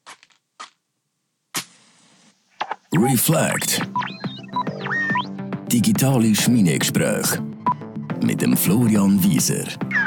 Reflect. Digitale Schmiedegespräche mit dem Florian Wieser.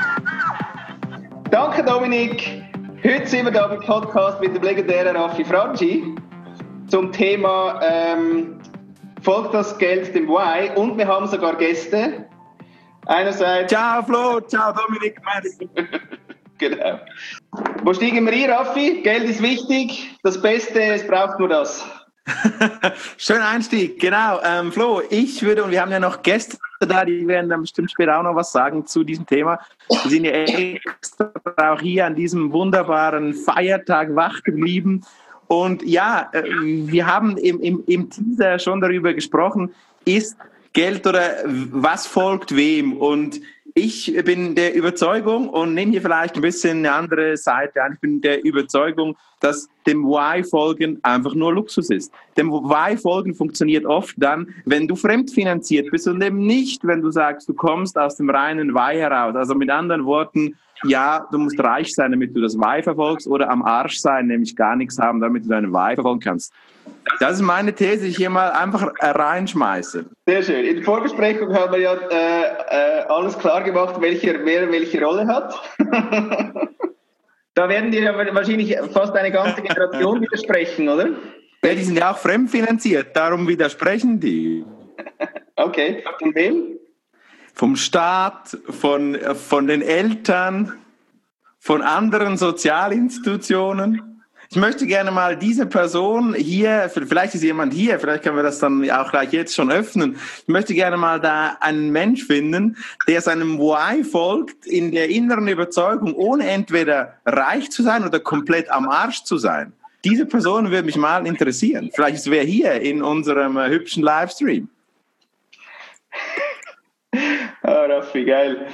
Danke Dominik. Heute sind wir da beim Podcast mit dem legendären Raffi Franchi zum Thema folgt das Geld dem Why? Und wir haben sogar Gäste. Einerseits... Ciao Flo, ciao Dominik. Genau. Wo steigen wir ein, Raffi? Geld ist wichtig. Das Beste, es braucht nur das. Schöner Einstieg, genau. Flo, und wir haben ja noch Gäste da, die werden dann bestimmt später auch noch was sagen zu diesem Thema. Wir sind ja extra auch hier an diesem wunderbaren Feiertag wach geblieben. Und ja, wir haben im Teaser schon darüber gesprochen, ist Geld oder was folgt wem? Und ich bin der Überzeugung und nehme hier vielleicht ein bisschen eine andere Seite an. Ich bin der Überzeugung, dass dem Why folgen einfach nur Luxus ist. Dem Why folgen funktioniert oft dann, wenn du fremdfinanziert bist und eben nicht, wenn du sagst, du kommst aus dem reinen Why heraus. Also mit anderen Worten, ja, du musst reich sein, damit du das Why verfolgst, oder am Arsch sein, nämlich gar nichts haben, damit du deinen Why verfolgen kannst. Das ist meine These, die ich hier mal einfach reinschmeiße. Sehr schön. In der Vorbesprechung haben wir ja alles klar gemacht, wer welche Rolle hat. Da werden dir ja wahrscheinlich fast eine ganze Generation widersprechen, oder? Ja, die sind ja auch fremdfinanziert, darum widersprechen die. Okay, von wem? Vom Staat, von den Eltern, von anderen Sozialinstitutionen. Ich möchte gerne mal diese Person hier, vielleicht ist jemand hier, vielleicht können wir das dann auch gleich jetzt schon öffnen. Ich möchte gerne mal da einen Mensch finden, der seinem Why folgt, in der inneren Überzeugung, ohne entweder reich zu sein oder komplett am Arsch zu sein. Diese Person würde mich mal interessieren. Vielleicht ist wer hier in unserem hübschen Livestream. Ah, Raffi, geil.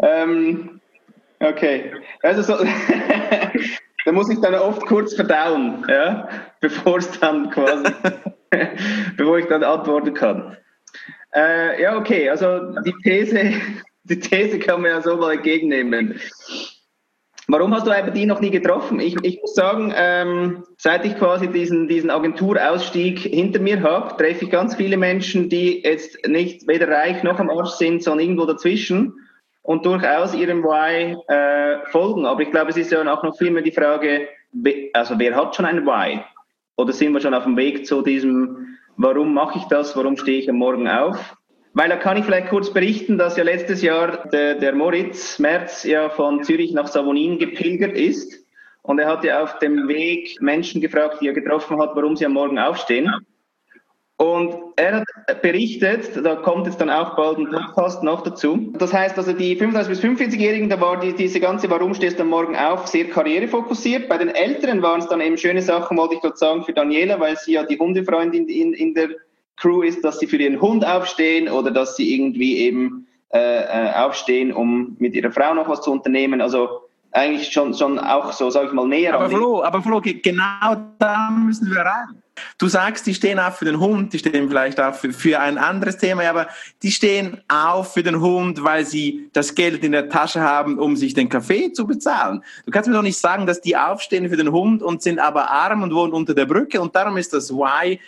Okay, also so... Da muss ich dann oft kurz verdauen, ja, bevor ich dann antworten kann. Ja, okay, also die These kann man ja so mal entgegennehmen. Warum hast du aber die noch nie getroffen? Ich muss sagen, seit ich quasi diesen Agenturausstieg hinter mir habe, treffe ich ganz viele Menschen, die jetzt nicht weder reich noch am Arsch sind, sondern irgendwo dazwischen und durchaus ihrem Why folgen. Aber ich glaube, es ist ja auch noch viel mehr die Frage, also wer hat schon ein Why? Oder sind wir schon auf dem Weg zu diesem, warum mache ich das, warum stehe ich am Morgen auf? Weil da kann ich vielleicht kurz berichten, dass ja letztes Jahr der Moritz Merz ja von Zürich nach Savonin gepilgert ist. Und er hat ja auf dem Weg Menschen gefragt, die er getroffen hat, warum sie am Morgen aufstehen. Und er hat berichtet, da kommt jetzt dann auch bald ein Podcast noch dazu. Das heißt also, die 35- bis 45-Jährigen, da war diese ganze Warum stehst du am Morgen auf sehr karrierefokussiert. Bei den Älteren waren es dann eben schöne Sachen, wollte ich gerade sagen, für Daniela, weil sie ja die Hundefreundin in der Crew ist, dass sie für ihren Hund aufstehen oder dass sie irgendwie eben aufstehen, um mit ihrer Frau noch was zu unternehmen. Also eigentlich schon auch so, sage ich mal, näher. Aber Flo, genau da müssen wir rein. Du sagst, die stehen auf für den Hund, die stehen vielleicht auch für ein anderes Thema, aber die stehen auf für den Hund, weil sie das Geld in der Tasche haben, um sich den Kaffee zu bezahlen. Du kannst mir doch nicht sagen, dass die aufstehen für den Hund und sind aber arm und wohnen unter der Brücke, und darum ist das Why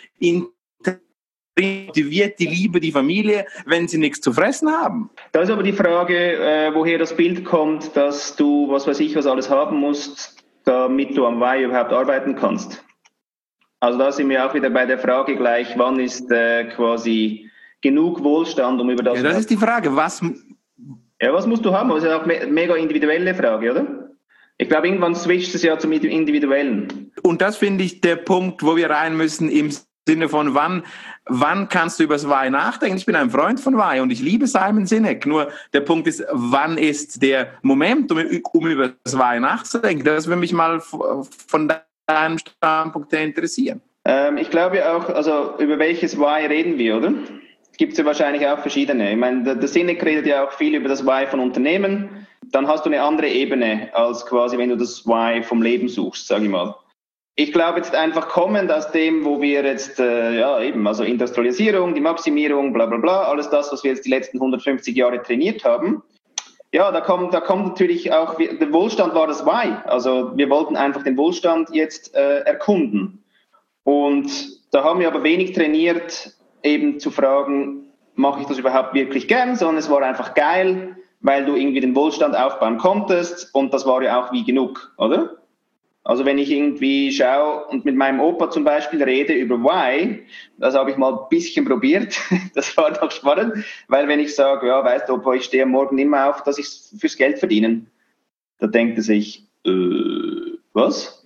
motiviert die Liebe, die Familie, wenn sie nichts zu fressen haben. Da ist aber die Frage, woher das Bild kommt, dass du, was weiß ich, was alles haben musst, damit du am Why überhaupt arbeiten kannst. Also da sind wir auch wieder bei der Frage gleich, wann ist quasi genug Wohlstand, um über das... Ja, das ist die Frage, was musst du haben? Das ist ja auch eine mega individuelle Frage, oder? Ich glaube, irgendwann switcht es ja zum Individuellen. Und das finde ich der Punkt, wo wir rein müssen im Sinne von, wann kannst du über das Why nachdenken? Ich bin ein Freund von Why und ich liebe Simon Sinek. Nur der Punkt ist, wann ist der Moment, um über das Why nachzudenken? Das würde mich mal von deinem Standpunkt her interessieren. Ich glaube ja auch, also über welches Why reden wir, oder? Gibt es ja wahrscheinlich auch verschiedene. Ich meine, der Sinek redet ja auch viel über das Why von Unternehmen. Dann hast du eine andere Ebene, als quasi, wenn du das Why vom Leben suchst, sage ich mal. Ich glaube jetzt einfach kommend aus dem, wo wir jetzt, also Industrialisierung, die Maximierung, bla bla bla, alles das, was wir jetzt die letzten 150 Jahre trainiert haben, ja, da kommt natürlich auch, der Wohlstand war das Why. Also wir wollten einfach den Wohlstand jetzt erkunden. Und da haben wir aber wenig trainiert, eben zu fragen, mache ich das überhaupt wirklich gern, sondern es war einfach geil, weil du irgendwie den Wohlstand aufbauen konntest und das war ja auch wie genug, oder? Also wenn ich irgendwie schaue und mit meinem Opa zum Beispiel rede über Why, das habe ich mal ein bisschen probiert, das war doch spannend, weil wenn ich sage, ja, weißt du, Opa, ich stehe am Morgen immer auf, dass ich fürs Geld verdienen, da denkt er sich, was?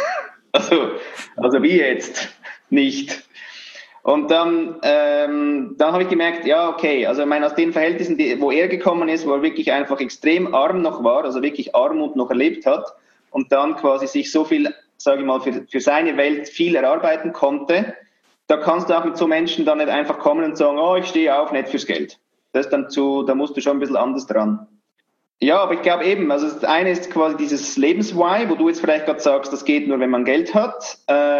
also wie jetzt? Nicht. Und dann habe ich gemerkt, ja, okay, also ich meine, aus den Verhältnissen, wo er gekommen ist, wo er wirklich einfach extrem arm noch war, also wirklich Armut noch erlebt hat und dann quasi sich so viel, sage ich mal, für seine Welt viel erarbeiten konnte, da kannst du auch mit so Menschen dann nicht einfach kommen und sagen, oh, ich stehe auf, nicht fürs Geld. Das ist dann da musst du schon ein bisschen anders dran. Ja, aber ich glaube eben, also das eine ist quasi dieses Lebens-Why, wo du jetzt vielleicht gerade sagst, das geht nur, wenn man Geld hat.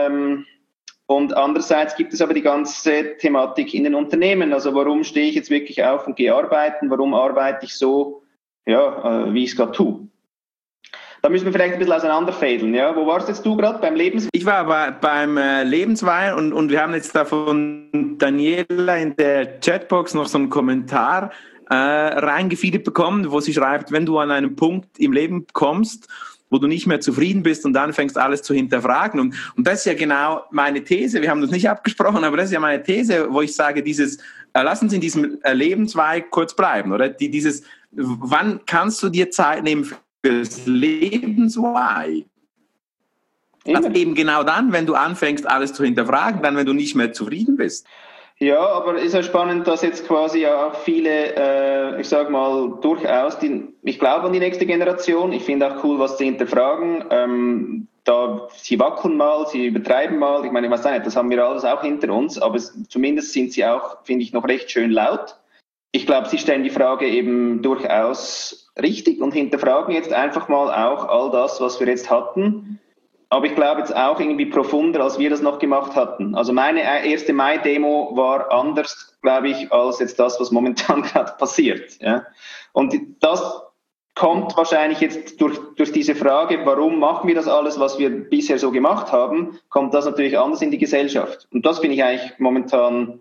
Und andererseits gibt es aber die ganze Thematik in den Unternehmen. Also warum stehe ich jetzt wirklich auf und gehe arbeiten? Warum arbeite ich so, ja, wie ich es gerade tue? Da müssen wir vielleicht ein bisschen auseinanderfädeln. Ja? Wo warst jetzt du gerade beim Lebens? Ich war beim Lebenswein und wir haben jetzt da von Daniela in der Chatbox noch so einen Kommentar reingefeedet bekommen, wo sie schreibt, wenn du an einen Punkt im Leben kommst, wo du nicht mehr zufrieden bist und anfängst, alles zu hinterfragen. Und das ist ja genau meine These. Wir haben das nicht abgesprochen, aber das ist ja meine These, wo ich sage, lass uns in diesem Lebensweg kurz bleiben, oder? Wann kannst du dir Zeit nehmen fürs Lebensweg? Also eben genau dann, wenn du anfängst, alles zu hinterfragen, dann, wenn du nicht mehr zufrieden bist. Ja, aber ist ja spannend, dass jetzt quasi ja auch viele, ich sag mal, durchaus, ich glaube an die nächste Generation, ich finde auch cool, was sie hinterfragen, sie wackeln mal, sie übertreiben mal, ich meine, ich weiß nicht, das haben wir alles auch hinter uns, aber zumindest sind sie auch, finde ich, noch recht schön laut. Ich glaube, sie stellen die Frage eben durchaus richtig und hinterfragen jetzt einfach mal auch all das, was wir jetzt hatten. Aber ich glaube jetzt auch irgendwie profunder, als wir das noch gemacht hatten. Also meine erste Mai-Demo war anders, glaube ich, als jetzt das, was momentan gerade passiert. Ja. Und das kommt wahrscheinlich jetzt durch diese Frage, warum machen wir das alles, was wir bisher so gemacht haben, kommt das natürlich anders in die Gesellschaft. Und das finde ich eigentlich momentan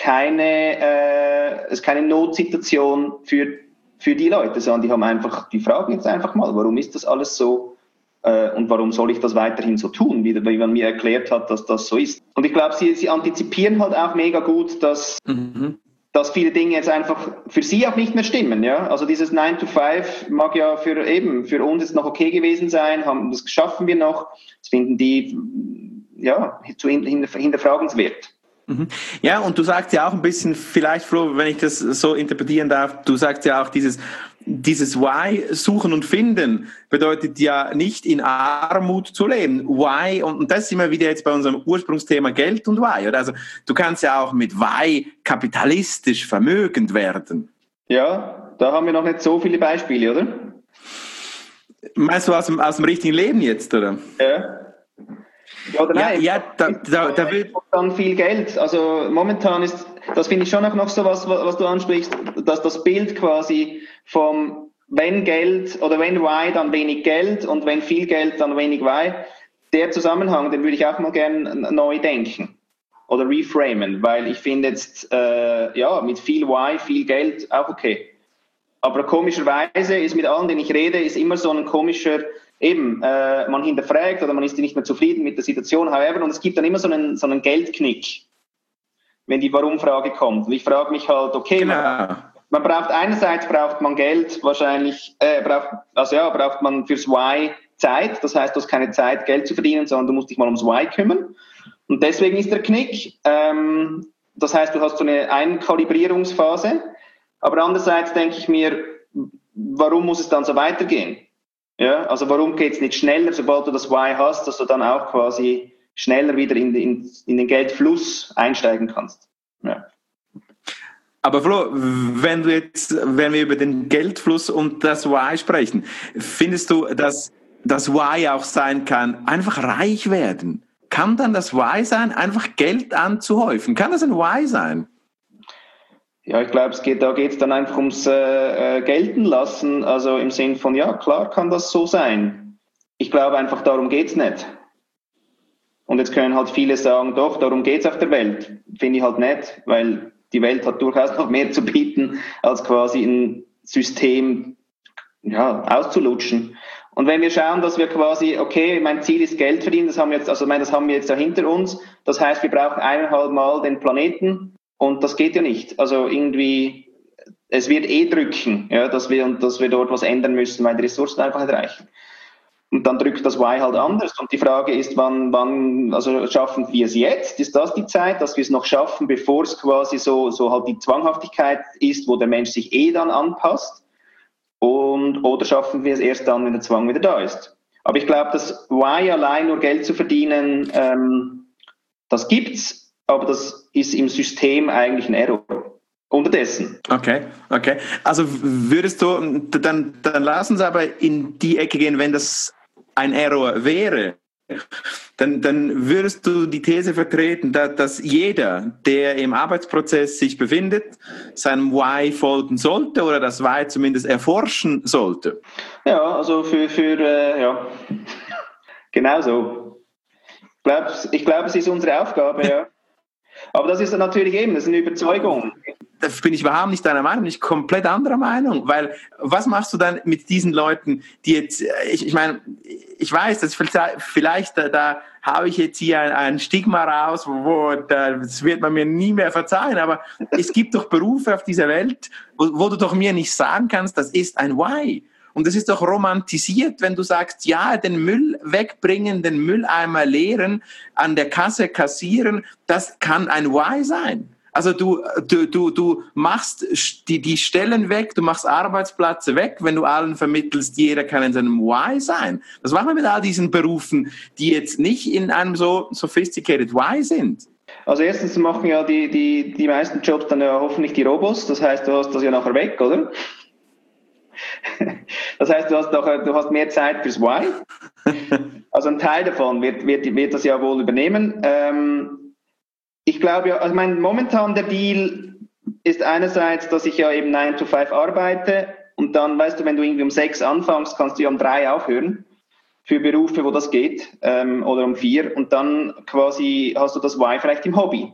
keine Notsituation für die Leute, sondern die fragen jetzt einfach mal, warum ist das alles so? Und warum soll ich das weiterhin so tun, wie man mir erklärt hat, dass das so ist. Und ich glaube, sie antizipieren halt auch mega gut, dass viele Dinge jetzt einfach für sie auch nicht mehr stimmen. Ja? Also dieses 9 to 5 mag ja für uns jetzt noch okay gewesen sein, das schaffen wir noch, das finden die ja hinterfragenswert. Ja, und du sagst ja auch ein bisschen, vielleicht Flo, wenn ich das so interpretieren darf, du sagst ja auch dieses Why suchen und finden bedeutet ja nicht in Armut zu leben. Why, und das ist immer wieder jetzt bei unserem Ursprungsthema Geld und Why. Oder? Also du kannst ja auch mit Why kapitalistisch vermögend werden. Ja, da haben wir noch nicht so viele Beispiele, oder? Meinst du aus dem richtigen Leben jetzt, oder? Ja. Ja, oder nein? Ja, da will dann viel Geld. Also momentan ist, das finde ich schon auch noch so was du ansprichst, dass das Bild quasi vom wenn Geld oder wenn Why, dann wenig Geld und wenn viel Geld, dann wenig Why. Der Zusammenhang, den würde ich auch mal gerne neu denken oder reframen, weil ich finde jetzt, mit viel Why, viel Geld auch okay. Aber komischerweise ist mit allen, denen ich rede, ist immer so ein komischer, man hinterfragt oder man ist nicht mehr zufrieden mit der Situation, however, und es gibt dann immer so einen Geldknick, wenn die Warum-Frage kommt. Und ich frage mich halt, okay, genau. Man braucht man Geld, wahrscheinlich, braucht man fürs Why Zeit, das heißt, du hast keine Zeit, Geld zu verdienen, sondern du musst dich mal ums Why kümmern. Und deswegen ist der Knick, das heißt, du hast so eine Einkalibrierungsphase, aber andererseits denke ich mir, warum muss es dann so weitergehen? Ja, also warum geht es nicht schneller, sobald du das Why hast, dass du dann auch quasi schneller wieder in den Geldfluss einsteigen kannst? Ja. Aber Flo, wenn wir über den Geldfluss und das Why sprechen, findest du, dass das Why auch sein kann, einfach reich werden? Kann dann das Why sein, einfach Geld anzuhäufen? Kann das ein Why sein? Ja, ich glaube, da geht es dann einfach ums Gelten lassen. Also im Sinn von, ja, klar kann das so sein. Ich glaube einfach, darum geht's nicht. Und jetzt können halt viele sagen, doch, darum geht's auf der Welt. Finde ich halt nicht, weil die Welt hat durchaus noch mehr zu bieten, als quasi ein System auszulutschen. Und wenn wir schauen, dass wir quasi, okay, mein Ziel ist Geld verdienen, das haben wir jetzt da hinter uns. Das heißt, wir brauchen 1,5 Mal den Planeten und das geht ja nicht. Also irgendwie, es wird drücken, ja, dass wir dort was ändern müssen, weil die Ressourcen einfach nicht reichen. Und dann drückt das Why halt anders. Und die Frage ist, wann schaffen wir es jetzt? Ist das die Zeit, dass wir es noch schaffen, bevor es quasi so halt die Zwanghaftigkeit ist, wo der Mensch sich dann anpasst? Oder schaffen wir es erst dann, wenn der Zwang wieder da ist? Aber ich glaube, das Why allein nur Geld zu verdienen, das gibt's, aber das ist im System eigentlich ein Error. Unterdessen. Okay. Also würdest du, dann lassen Sie aber in die Ecke gehen, wenn das ein Error wäre, dann würdest du die These vertreten, dass jeder, der im Arbeitsprozess sich befindet, seinem Why folgen sollte oder das Why zumindest erforschen sollte. Ja, also für genau so. Ich glaube, es ist unsere Aufgabe, ja. Aber das ist dann natürlich das ist eine Überzeugung. Da bin ich überhaupt nicht deiner Meinung, ich komplett anderer Meinung, weil was machst du dann mit diesen Leuten, die jetzt, ich meine, ich weiß, dass vielleicht da habe ich jetzt hier ein Stigma raus, das wird man mir nie mehr verzeihen, aber es gibt doch Berufe auf dieser Welt, wo du doch mir nicht sagen kannst, das ist ein Why. Und das ist doch romantisiert, wenn du sagst, ja, den Müll wegbringen, den Mülleimer leeren, an der Kasse kassieren, das kann ein Why sein. Also du machst die Stellen weg, du machst Arbeitsplätze weg, wenn du allen vermittelst, jeder kann in seinem Why sein. Was machen wir mit all diesen Berufen, die jetzt nicht in einem so sophisticated Why sind? Also erstens machen ja die meisten Jobs dann ja hoffentlich die Robots, das heißt, du hast das ja nachher weg, oder? Das heißt, du hast mehr Zeit fürs Why. Also ein Teil davon wird das ja wohl übernehmen. Ich glaube ja, also momentan der Deal ist einerseits, dass ich ja eben 9 to 5 arbeite und dann, weißt du, wenn du irgendwie um 6 anfängst, kannst du ja um 3 aufhören für Berufe, wo das geht, oder um 4 und dann quasi hast du das Why vielleicht im Hobby.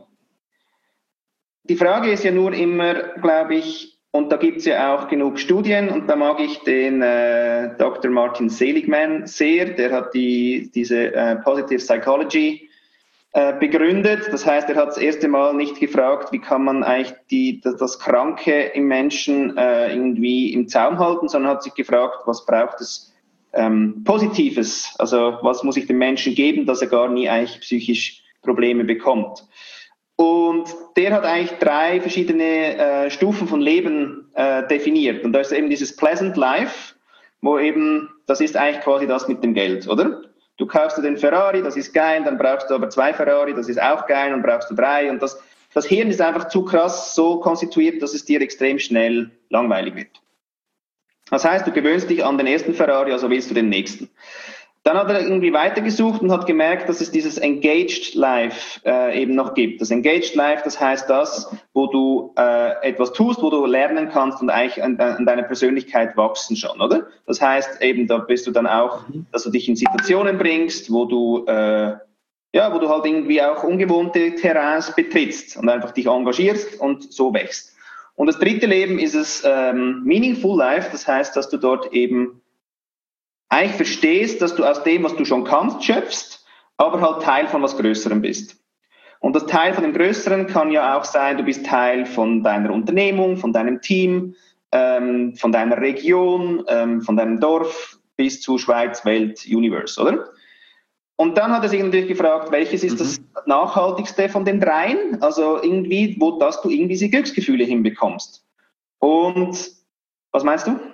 Die Frage ist ja nur immer, glaube ich, und da gibt es ja auch genug Studien und da mag ich den Dr. Martin Seligman sehr, der hat diese Positive Psychology begründet. Das heißt, er hat das erste Mal nicht gefragt, wie kann man eigentlich das Kranke im Menschen irgendwie im Zaum halten, sondern hat sich gefragt, was braucht es Positives? Also was muss ich dem Menschen geben, dass er gar nie eigentlich psychisch Probleme bekommt? Und der hat eigentlich 3 verschiedene Stufen von Leben definiert. Und da ist eben dieses Pleasant Life, wo eben, das ist eigentlich quasi das mit dem Geld, oder? Du kaufst dir den Ferrari, das ist geil, dann brauchst du aber 2 Ferrari, das ist auch geil, und brauchst du 3. Und das Hirn ist einfach zu krass so konstituiert, dass es dir extrem schnell langweilig wird. Das heißt, du gewöhnst dich an den ersten Ferrari, also willst du den nächsten. Dann hat er irgendwie weitergesucht und hat gemerkt, dass es dieses Engaged Life eben noch gibt. Das Engaged Life, das heißt das, wo du etwas tust, wo du lernen kannst und eigentlich an deiner Persönlichkeit wachsen schon, oder? Das heißt eben, da bist du dann auch, dass du dich in Situationen bringst, wo du halt irgendwie auch ungewohnte Terrains betrittst und einfach dich engagierst und so wächst. Und das 3. Leben ist es Meaningful Life, das heißt, dass du dort eben eigentlich verstehst, dass du aus dem, was du schon kannst, schöpfst, aber halt Teil von was Größerem bist. Und das Teil von dem Größeren kann ja auch sein, du bist Teil von deiner Unternehmung, von deinem Team, von deiner Region, von deinem Dorf bis zu Schweiz, Welt, Universe, oder? Und dann hat er sich natürlich gefragt, welches ist das nachhaltigste von den 3? Also irgendwie, dass du irgendwie diese Glücksgefühle hinbekommst. Und was meinst du?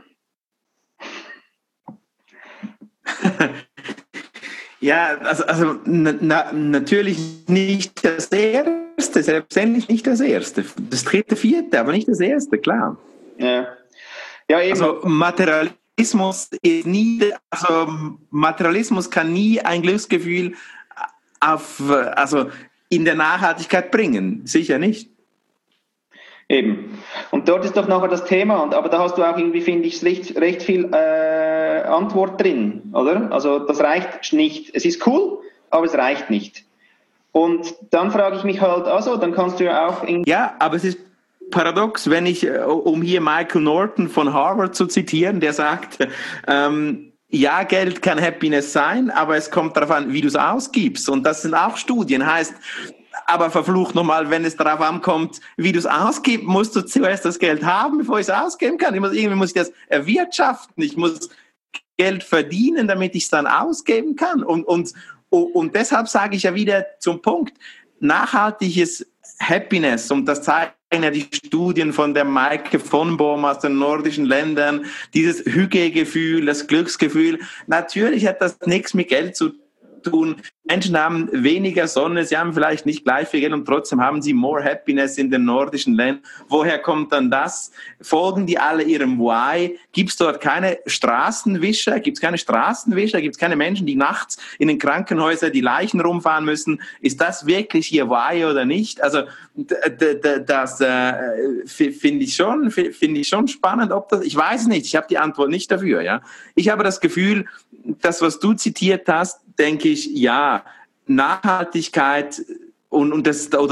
Ja, also natürlich nicht das Erste, selbstverständlich nicht das Erste. Das 3., 4., aber nicht das Erste, klar. Ja eben. Also Materialismus kann nie ein Glücksgefühl in der Nachhaltigkeit bringen, sicher nicht. Eben. Und dort ist doch nachher das Thema, aber da hast du auch irgendwie, finde ich, recht viel Antwort drin, oder? Also das reicht nicht. Es ist cool, aber es reicht nicht. Und dann frage ich mich halt, also, dann kannst du ja auch... Ja, aber es ist paradox, wenn ich, um hier Michael Norton von Harvard zu zitieren, der sagt, ja, Geld kann Happiness sein, aber es kommt darauf an, wie du es ausgibst. Und das sind auch Studien, heißt... Aber verflucht nochmal, wenn es darauf ankommt, wie du es ausgibst, musst du zuerst das Geld haben, bevor ich es ausgeben kann. Irgendwie muss ich das erwirtschaften. Ich muss Geld verdienen, damit ich es dann ausgeben kann. Und deshalb sage ich ja wieder zum Punkt, nachhaltiges Happiness, und das zeigen ja die Studien von der Maike von Bohm aus den nordischen Ländern, dieses Hygiegefühl, das Glücksgefühl, natürlich hat das nichts mit Geld zu tun. Menschen haben weniger Sonne, sie haben vielleicht nicht gleich viel Geld und trotzdem haben sie more happiness in den nordischen Ländern. Woher kommt dann das? Folgen die alle ihrem Why? Gibt es dort keine Straßenwischer? Gibt es keine Straßenwischer? Gibt es keine Menschen, die nachts in den Krankenhäusern die Leichen rumfahren müssen? Ist das wirklich ihr Why oder nicht? Also das finde ich schon spannend. Ob das, ich weiß nicht, ich habe die Antwort nicht dafür. Ja? Ich habe das Gefühl, das, was du zitiert hast, denke ich, ja, Nachhaltigkeit und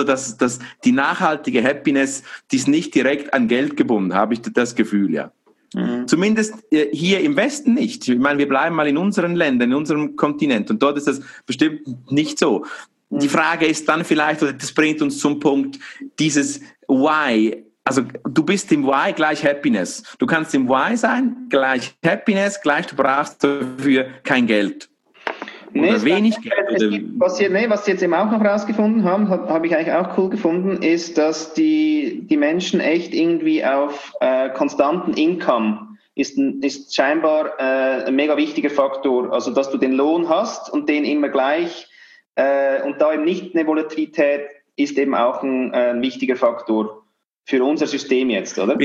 die nachhaltige Happiness, die ist nicht direkt an Geld gebunden, habe ich das Gefühl, ja. Mhm. Zumindest hier im Westen nicht. Ich meine, wir bleiben mal in unseren Ländern, in unserem Kontinent, und dort ist das bestimmt nicht so. Mhm. Die Frage ist dann vielleicht, oder das bringt uns zum Punkt, dieses Why. Also du bist im Why gleich Happiness. Du kannst im Why sein, gleich Happiness, gleich du brauchst dafür kein Geld. Oder wenig Geld. Was sie jetzt eben auch noch rausgefunden haben, habe ich eigentlich auch cool gefunden, ist, dass die Menschen echt irgendwie auf konstanten Income ist scheinbar ein mega wichtiger Faktor. Also dass du den Lohn hast und den immer gleich und da eben nicht eine Volatilität ist eben auch ein wichtiger Faktor für unser System jetzt, oder?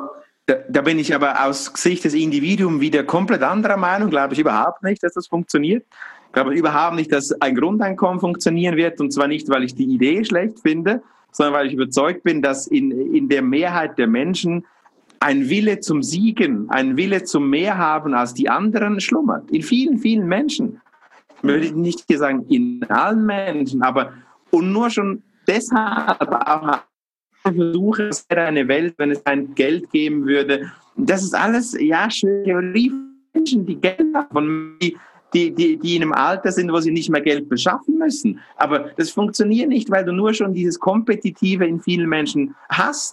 Da bin ich aber aus Sicht des Individuums wieder komplett anderer Meinung. Glaube ich überhaupt nicht, dass das funktioniert. Ich glaube überhaupt nicht, dass ein Grundeinkommen funktionieren wird. Und zwar nicht, weil ich die Idee schlecht finde, sondern weil ich überzeugt bin, dass in der Mehrheit der Menschen ein Wille zum Siegen, ein Wille zum Mehr haben als die anderen schlummert. In vielen, vielen Menschen. Ich würde nicht hier sagen, in allen Menschen, aber und nur schon deshalb auch versuche, es wäre eine Welt, wenn es ein Geld geben würde. Das ist alles, ja, schöne Theorie. Menschen, die Geld haben, die in einem Alter sind, wo sie nicht mehr Geld beschaffen müssen. Aber das funktioniert nicht, weil du nur schon dieses Kompetitive in vielen Menschen hast.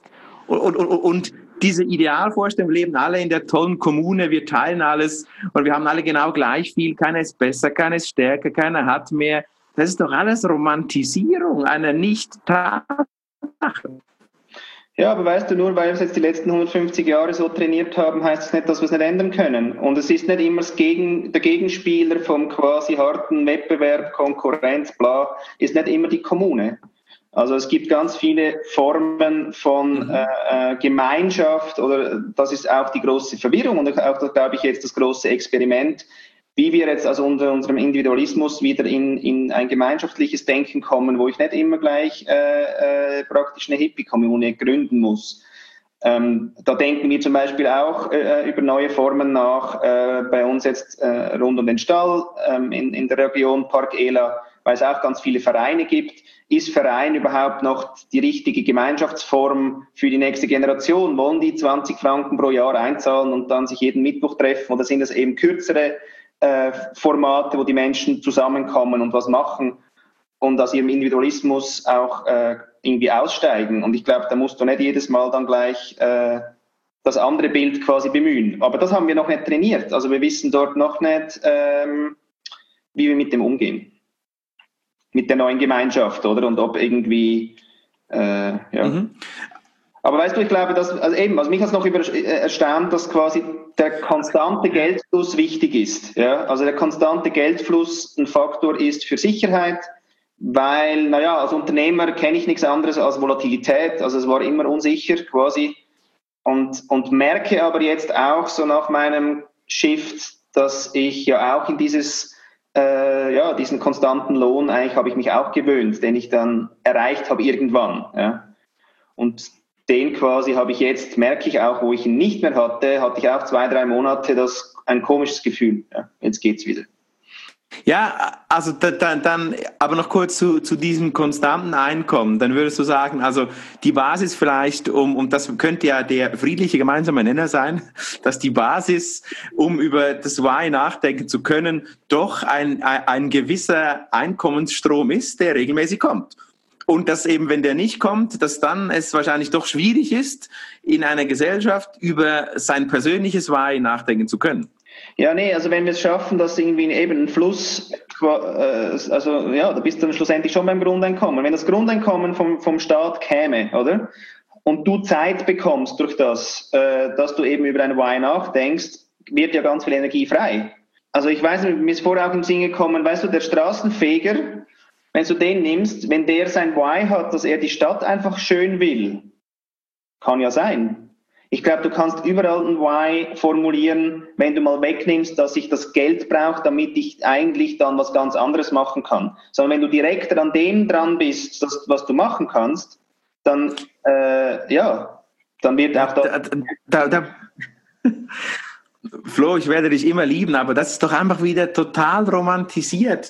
Und diese Idealvorstellung, wir leben alle in der tollen Kommune, wir teilen alles und wir haben alle genau gleich viel. Keiner ist besser, keiner ist stärker, keiner hat mehr. Das ist doch alles Romantisierung einer Nicht-Tatsache. Ja, aber weißt du, nur weil wir es jetzt die letzten 150 Jahre so trainiert haben, heißt es nicht, dass wir es nicht ändern können. Und es ist nicht immer der Gegenspieler vom quasi harten Wettbewerb, Konkurrenz, bla, ist nicht immer die Kommune. Also es gibt ganz viele Formen von Gemeinschaft, oder das ist auch die große Verwirrung und auch, glaube ich, jetzt das große Experiment, wie wir jetzt also unter unserem Individualismus wieder in ein gemeinschaftliches Denken kommen, wo ich nicht immer gleich praktisch eine Hippie-Kommune gründen muss. Da denken wir zum Beispiel auch über neue Formen nach, bei uns jetzt rund um den Stall, in der Region Park Ela, weil es auch ganz viele Vereine gibt. Ist Verein überhaupt noch die richtige Gemeinschaftsform für die nächste Generation? Wollen die 20 Franken pro Jahr einzahlen und dann sich jeden Mittwoch treffen, oder sind das eben kürzere Formate, wo die Menschen zusammenkommen und was machen und aus ihrem Individualismus auch irgendwie aussteigen? Und ich glaube, da musst du nicht jedes Mal dann gleich das andere Bild quasi bemühen. Aber das haben wir noch nicht trainiert. Also wir wissen dort noch nicht, wie wir mit dem umgehen. Mit der neuen Gemeinschaft, oder? Und ob irgendwie, ja. Mhm. Aber weißt du, ich glaube, dass, also mich hat es noch erstaunt, dass quasi der konstante Geldfluss wichtig ist. Ja? Also der konstante Geldfluss ein Faktor ist für Sicherheit, weil, als Unternehmer kenne ich nichts anderes als Volatilität. Also es war immer unsicher quasi. Und merke aber jetzt auch so nach meinem Shift, dass ich ja auch in diesen konstanten Lohn eigentlich habe ich mich auch gewöhnt, den ich dann erreicht habe irgendwann. Ja? Und den quasi habe ich jetzt, merke ich auch, wo ich ihn nicht mehr hatte ich auch 2-3 Monate ein komisches Gefühl. Ja, jetzt geht's wieder. Ja, also dann aber noch kurz zu diesem konstanten Einkommen. Dann würdest du sagen, also die Basis vielleicht, um das könnte ja der friedliche gemeinsame Nenner sein, dass die Basis, um über das Why nachdenken zu können, doch ein gewisser Einkommensstrom ist, der regelmäßig kommt. Und dass eben, wenn der nicht kommt, dass dann es wahrscheinlich doch schwierig ist, in einer Gesellschaft über sein persönliches Why nachdenken zu können. Ja, nee, also wenn wir es schaffen, dass irgendwie eben ein Fluss, also ja, da bist du dann schlussendlich schon beim Grundeinkommen. Wenn das Grundeinkommen vom Staat käme, oder? Und du Zeit bekommst durch das, dass du eben über dein Why nachdenkst, wird ja ganz viel Energie frei. Also ich weiß nicht, mir ist vorher auch im Sinn gekommen, weißt du, der Straßenfeger, wenn du den nimmst, wenn der sein Why hat, dass er die Stadt einfach schön will, kann ja sein. Ich glaube, du kannst überall ein Why formulieren, wenn du mal wegnimmst, dass ich das Geld brauche, damit ich eigentlich dann was ganz anderes machen kann. Sondern wenn du direkt an dem dran bist, was du machen kannst, dann, dann wird auch da Flo, ich werde dich immer lieben, aber das ist doch einfach wieder total romantisiert.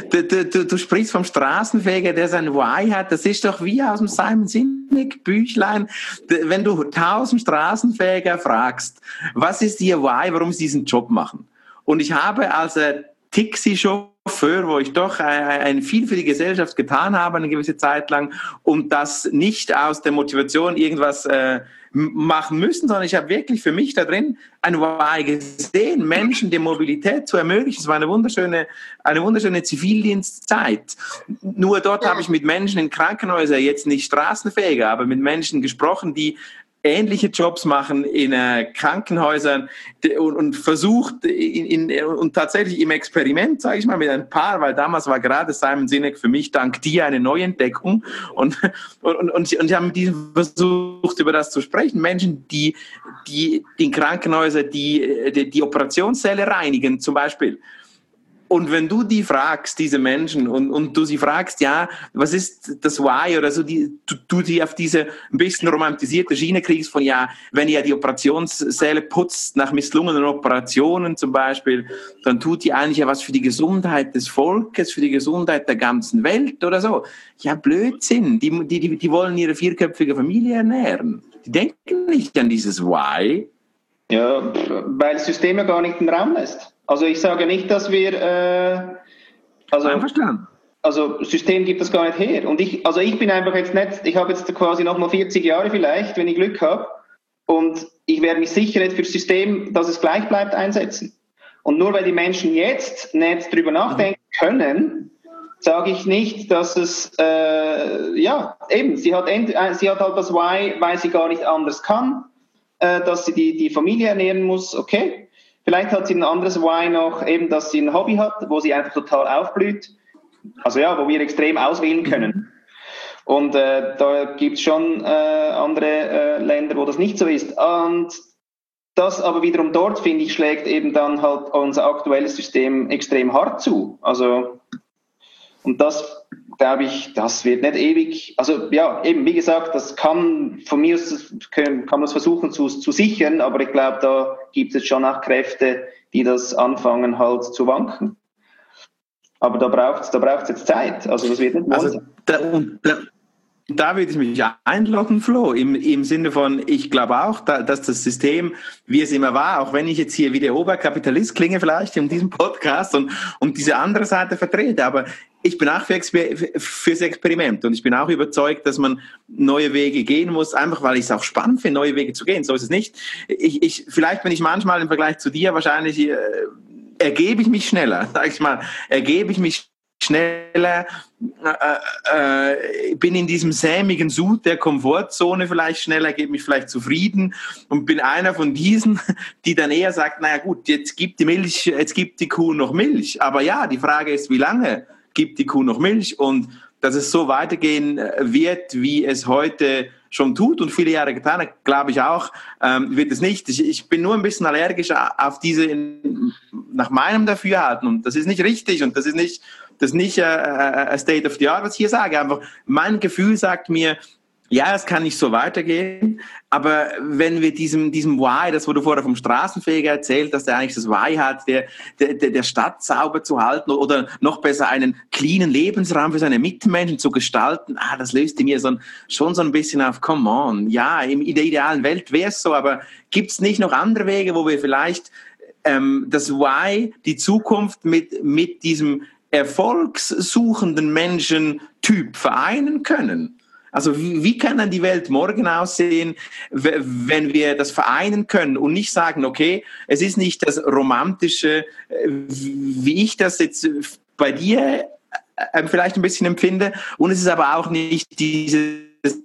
Du sprichst vom Straßenfeger, der sein Why hat. Das ist doch wie aus dem Simon Sinek Büchlein. Wenn du 1000 Straßenfeger fragst, was ist ihr Why, warum sie diesen Job machen? Und ich habe als Taxi-Chauffeur, wo ich doch viel für die Gesellschaft getan habe, eine gewisse Zeit lang, und das nicht aus der Motivation irgendwas machen müssen, sondern ich habe wirklich für mich da drin ein Why gesehen, Menschen die Mobilität zu ermöglichen. Es war eine wunderschöne Zivildienstzeit. Nur dort habe ich mit Menschen in Krankenhäusern, jetzt nicht Straßenfeger, aber mit Menschen gesprochen, die ähnliche Jobs machen in Krankenhäusern und versucht und tatsächlich im Experiment, sage ich mal, mit ein paar, weil damals war gerade Simon Sinek für mich dank dir eine Neuentdeckung und ich habe mit diesem versucht, über das zu sprechen. Menschen, die in Krankenhäusern die Operationssäle reinigen zum Beispiel. Und wenn du die fragst, diese Menschen, und du sie fragst, ja, was ist das Why oder so, du sie auf diese ein bisschen romantisierte Schiene kriegst von, ja, wenn ihr die Operationssäle putzt nach misslungenen Operationen zum Beispiel, dann tut ihr eigentlich ja was für die Gesundheit des Volkes, für die Gesundheit der ganzen Welt oder so. Ja, Blödsinn. Die wollen ihre 4-köpfige Familie ernähren. Die denken nicht an dieses Why. Ja, weil das System ja gar nicht den Raum lässt. Also ich sage nicht, dass wir Einverstanden. Also das System gibt das gar nicht her. Und ich bin einfach jetzt nicht, ich habe jetzt quasi nochmal 40 Jahre vielleicht, wenn ich Glück habe, und ich werde mich sicher nicht für das System, dass es gleich bleibt, einsetzen. Und nur weil die Menschen jetzt nicht drüber nachdenken können, sage ich nicht, dass es, sie hat halt das Why, weil sie gar nicht anders kann, dass sie die Familie ernähren muss, okay. Vielleicht hat sie ein anderes Why noch, eben, dass sie ein Hobby hat, wo sie einfach total aufblüht. Also ja, wo wir extrem auswählen können. Und da gibt es schon andere Länder, wo das nicht so ist. Und das aber wiederum dort, finde ich, schlägt eben dann halt unser aktuelles System extrem hart zu. Also, und das, glaube ich, das wird nicht ewig, also ja, eben, wie gesagt, das kann von mir aus, kann man es versuchen zu sichern, aber ich glaube, da gibt es schon auch Kräfte, die das anfangen halt zu wanken. Aber da braucht's jetzt Zeit, also das wird nicht also da würde ich mich einloggen, Flo, im Sinne von, ich glaube auch, dass das System, wie es immer war, auch wenn ich jetzt hier wie der Oberkapitalist klinge vielleicht in diesem Podcast und diese andere Seite vertrete, aber ich bin auch fürs Experiment und ich bin auch überzeugt, dass man neue Wege gehen muss, einfach weil ich es auch spannend finde, neue Wege zu gehen. So ist es nicht. Vielleicht bin ich manchmal im Vergleich zu dir wahrscheinlich, ergebe ich mich schneller, schneller, bin in diesem sämigen Sud der Komfortzone vielleicht schneller, gebe mich vielleicht zufrieden und bin einer von diesen, die dann eher sagt, naja gut, jetzt gibt die Kuh noch Milch. Aber ja, die Frage ist, wie lange gibt die Kuh noch Milch? Und dass es so weitergehen wird, wie es heute schon tut und viele Jahre getan hat, glaube ich auch, wird es nicht. Ich bin nur ein bisschen allergisch auf diese, nach meinem Dafürhalten, und das ist nicht richtig und das ist nicht a State of the Art, was ich hier sage. Einfach mein Gefühl sagt mir, Ja, es kann nicht so weitergehen, aber wenn wir diesem Why, das wurde vorher vom Straßenfeger erzählt, dass der eigentlich das Why hat, der Stadt sauber zu halten oder noch besser einen cleanen Lebensraum für seine Mitmenschen zu gestalten, das löst in mir schon so ein bisschen auf, come on, ja, in der idealen Welt wäre es so, aber gibt's nicht noch andere Wege, wo wir vielleicht das Why, die Zukunft mit diesem erfolgssuchenden Menschentyp vereinen können? Also wie kann dann die Welt morgen aussehen, wenn wir das vereinen können und nicht sagen, okay, es ist nicht das Romantische, wie ich das jetzt bei dir vielleicht ein bisschen empfinde, und es ist aber auch nicht dieses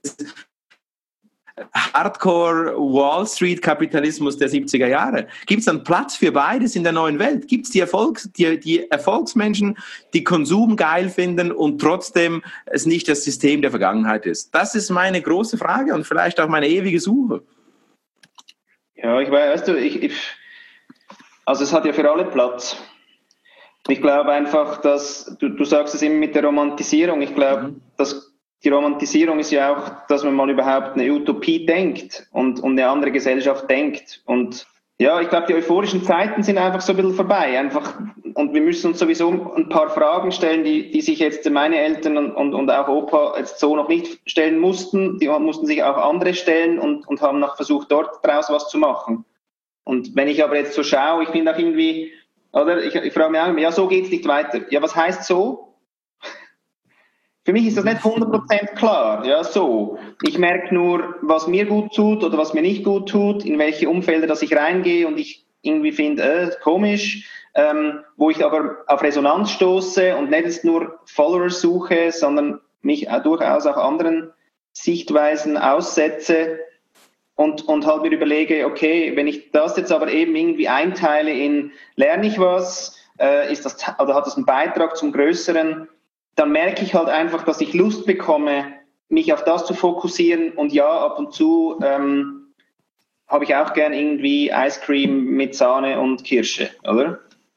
Hardcore Wall Street Kapitalismus der 70er Jahre. Gibt es dann Platz für beides in der neuen Welt? Gibt es die Erfolgsmenschen, die Konsum geil finden und trotzdem es nicht das System der Vergangenheit ist? Das ist meine große Frage und vielleicht auch meine ewige Suche. Ja, ich weiß, also es hat ja für alle Platz. Ich glaube einfach, dass, du sagst es immer mit der Romantisierung, ich glaube, dass die Romantisierung ist ja auch, dass man mal überhaupt eine Utopie denkt und eine andere Gesellschaft denkt. Und ja, ich glaube, die euphorischen Zeiten sind einfach so ein bisschen vorbei. Und wir müssen uns sowieso ein paar Fragen stellen, die sich jetzt meine Eltern und auch Opa jetzt so noch nicht stellen mussten. Die mussten sich auch andere stellen und haben noch versucht, dort draus was zu machen. Und wenn ich aber jetzt so schaue, ich bin auch irgendwie, oder ich frage mich auch, ja, so geht's nicht weiter. Ja, was heißt so? Für mich ist das nicht 100% klar, ja, so. Ich merke nur, was mir gut tut oder was mir nicht gut tut, in welche Umfelder, dass ich reingehe und ich irgendwie finde, komisch, wo ich aber auf Resonanz stoße und nicht jetzt nur Followers suche, sondern mich durchaus auch anderen Sichtweisen aussetze und halt mir überlege, okay, wenn ich das jetzt aber eben irgendwie einteile in, lerne ich was, oder hat das einen Beitrag zum Größeren, dann merke ich halt einfach, dass ich Lust bekomme, mich auf das zu fokussieren. Und ja, ab und zu habe ich auch gern irgendwie Ice Cream mit Sahne und Kirsche, oder?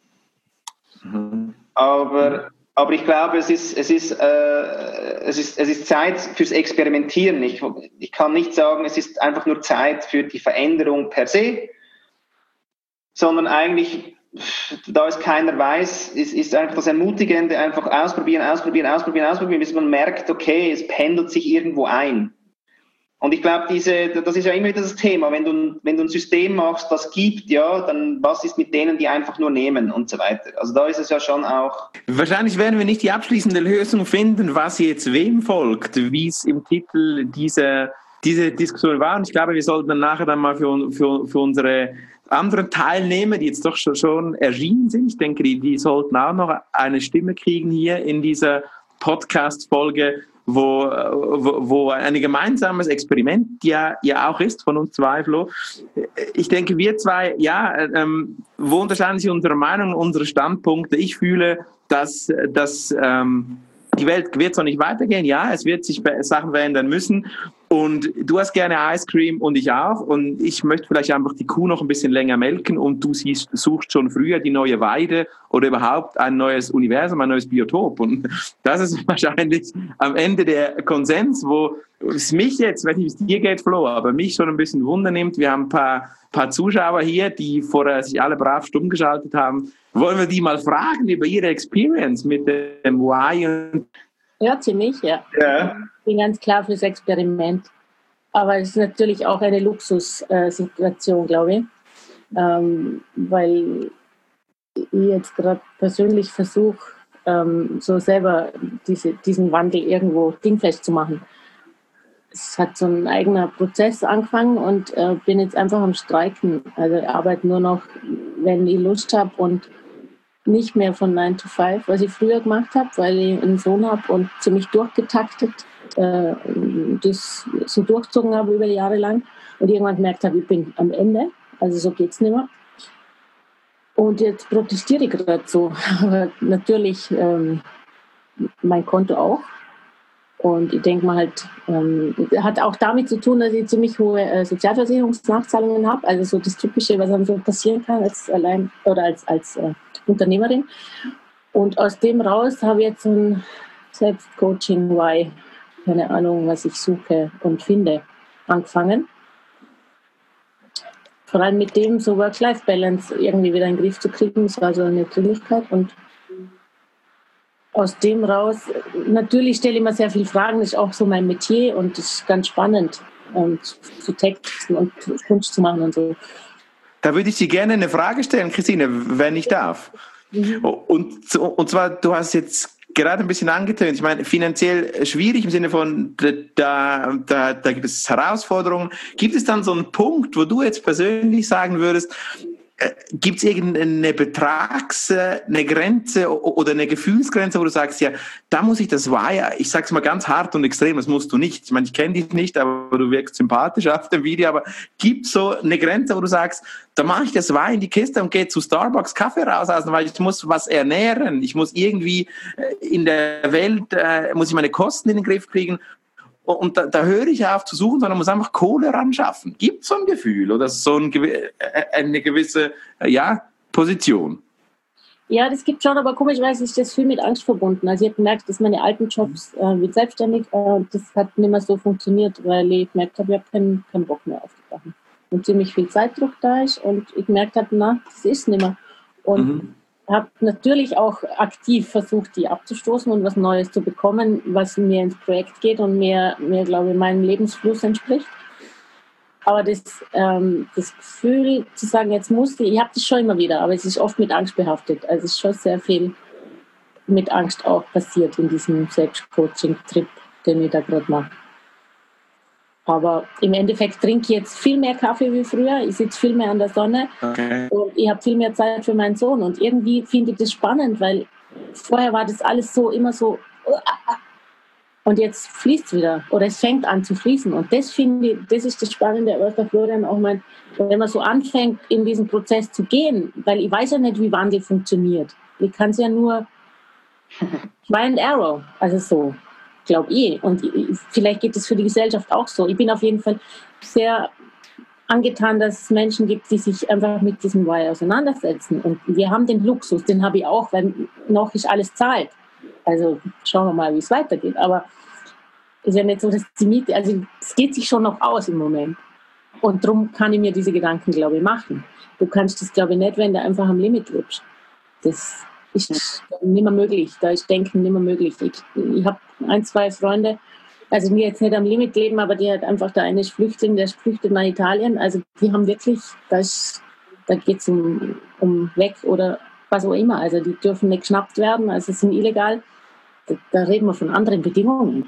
Aber ich glaube, es ist Zeit fürs Experimentieren. Ich kann nicht sagen, es ist einfach nur Zeit für die Veränderung per se, sondern eigentlich, da es keiner weiß, ist einfach das Ermutigende, einfach ausprobieren, bis man merkt, okay, es pendelt sich irgendwo ein. Und ich glaube, das ist ja immer wieder das Thema, wenn du ein System machst, das gibt, ja, dann was ist mit denen, die einfach nur nehmen und so weiter. Also da ist es ja schon auch... Wahrscheinlich werden wir nicht die abschließende Lösung finden, was jetzt wem folgt, wie es im Titel diese Diskussion war. Und ich glaube, wir sollten dann nachher dann mal für unsere anderen Teilnehmer, die jetzt doch schon erschienen sind, ich denke, die sollten auch noch eine Stimme kriegen hier in dieser Podcast-Folge, wo ein gemeinsames Experiment ja auch ist von uns zwei, Flo. Ich denke, wir zwei, wo unterscheiden sich unsere Meinungen, unsere Standpunkte? Ich fühle, dass die Welt wird so nicht weitergehen. Ja, es wird sich Sachen verändern müssen. Und du hast gerne Ice Cream und ich auch. Und ich möchte vielleicht einfach die Kuh noch ein bisschen länger melken und du suchst schon früher die neue Weide oder überhaupt ein neues Universum, ein neues Biotop. Und das ist wahrscheinlich am Ende der Konsens, wo es mich jetzt, wenn es dir geht, Flo, aber mich schon ein bisschen Wunder nimmt. Wir haben ein paar Zuschauer hier, die vorher sich alle brav stumm geschaltet haben. Wollen wir die mal fragen über ihre Experience mit dem Why? Ja, ziemlich, ja. Ich bin ganz klar fürs Experiment. Aber es ist natürlich auch eine Luxussituation, glaube ich. Weil ich jetzt gerade persönlich versuche, so selber diesen Wandel irgendwo dingfest zu machen. Es hat so ein eigener Prozess angefangen und bin jetzt einfach am Streiken. Also ich arbeite nur noch, wenn ich Lust habe und nicht mehr von 9 to 5, was ich früher gemacht habe, weil ich einen Sohn habe und ziemlich durchgetaktet das so durchgezogen habe über Jahre lang und irgendwann gemerkt habe, ich bin am Ende, also so geht es nicht mehr. Und jetzt protestiere ich gerade so. Aber natürlich mein Konto auch. Und ich denke mal halt, hat auch damit zu tun, dass ich ziemlich hohe Sozialversicherungsnachzahlungen habe. Also so das Typische, was einem so passieren kann als Unternehmerin. Und aus dem raus habe ich jetzt so ein Selbstcoaching-Why keine Ahnung, was ich suche und finde, angefangen. Vor allem mit dem so Work-Life-Balance irgendwie wieder in den Griff zu kriegen, das war so eine Dringlichkeit. Und aus dem raus, natürlich stelle ich mir sehr viele Fragen, das ist auch so mein Metier und das ist ganz spannend, zu texten und Kunst zu machen und so. Da würde ich dir gerne eine Frage stellen, Christine, wenn ich darf. Und zwar, du hast jetzt gerade ein bisschen angetönt, ich meine, finanziell schwierig im Sinne von, da gibt es Herausforderungen. Gibt es dann so einen Punkt, wo du jetzt persönlich sagen würdest, gibt es irgendeine eine Grenze oder eine Gefühlsgrenze, wo du sagst, ja, da muss ich das Wire, ich sag's mal ganz hart und extrem, das musst du nicht. Ich meine, ich kenne dich nicht, aber du wirkst sympathisch auf dem Video, aber gibt es so eine Grenze, wo du sagst, da mache ich das Wire in die Kiste und gehe zu Starbucks Kaffee raus, weil ich muss was ernähren, ich muss irgendwie in der Welt, muss ich meine Kosten in den Griff kriegen. Und da höre ich auf zu suchen, sondern muss einfach Kohle ran schaffen. Gibt es so ein Gefühl oder so eine gewisse Position? Ja, das gibt schon, aber komischerweise ist das viel mit Angst verbunden. Also ich habe gemerkt, dass meine alten Jobs mit selbstständig, das hat nicht mehr so funktioniert, weil ich gemerkt habe, ich habe keinen Bock mehr aufzubauen. Und ziemlich viel Zeitdruck da ist und ich gemerkt habe, das ist nicht mehr. Und habe natürlich auch aktiv versucht, die abzustoßen und was Neues zu bekommen, was mir ins Projekt geht und mir glaube ich, meinem Lebensfluss entspricht. Aber das Gefühl zu sagen, jetzt musste ich habe das schon immer wieder, aber es ist oft mit Angst behaftet. Also es ist schon sehr viel mit Angst auch passiert in diesem Selbstcoaching-Trip, den ich da gerade mache. Aber im Endeffekt trinke ich jetzt viel mehr Kaffee wie früher. Ich sitze viel mehr an der Sonne und ich habe viel mehr Zeit für meinen Sohn. Und irgendwie finde ich das spannend, weil vorher war das alles so immer so und jetzt fließt es wieder oder es fängt an zu fließen. Und das finde ich, das ist das Spannende, was der Florian auch meint, wenn man so anfängt, in diesen Prozess zu gehen, weil ich weiß ja nicht, wie Wandel funktioniert. Ich kann es ja nur Try and Error, also so. Glaube ich. Und vielleicht geht es für die Gesellschaft auch so. Ich bin auf jeden Fall sehr angetan, dass es Menschen gibt, die sich einfach mit diesem Why auseinandersetzen. Und wir haben den Luxus, den habe ich auch, weil noch ist alles zahlt. Also schauen wir mal, wie es weitergeht. Aber es ist ja nicht so, dass die Miete, also es geht sich schon noch aus im Moment. Und darum kann ich mir diese Gedanken, glaube ich, machen. Du kannst das, glaube ich, nicht, wenn du einfach am Limit rutschst. Das ist nicht mehr möglich. Da ist Denken nicht mehr möglich. Ich habe 1, 2 Freunde, also die jetzt nicht am Limit leben, aber die hat einfach, der eine ist Flüchtling, der flüchtet nach Italien. Also die haben wirklich, da geht es um weg oder was auch immer. Also die dürfen nicht geschnappt werden, also sind illegal. Da reden wir von anderen Bedingungen.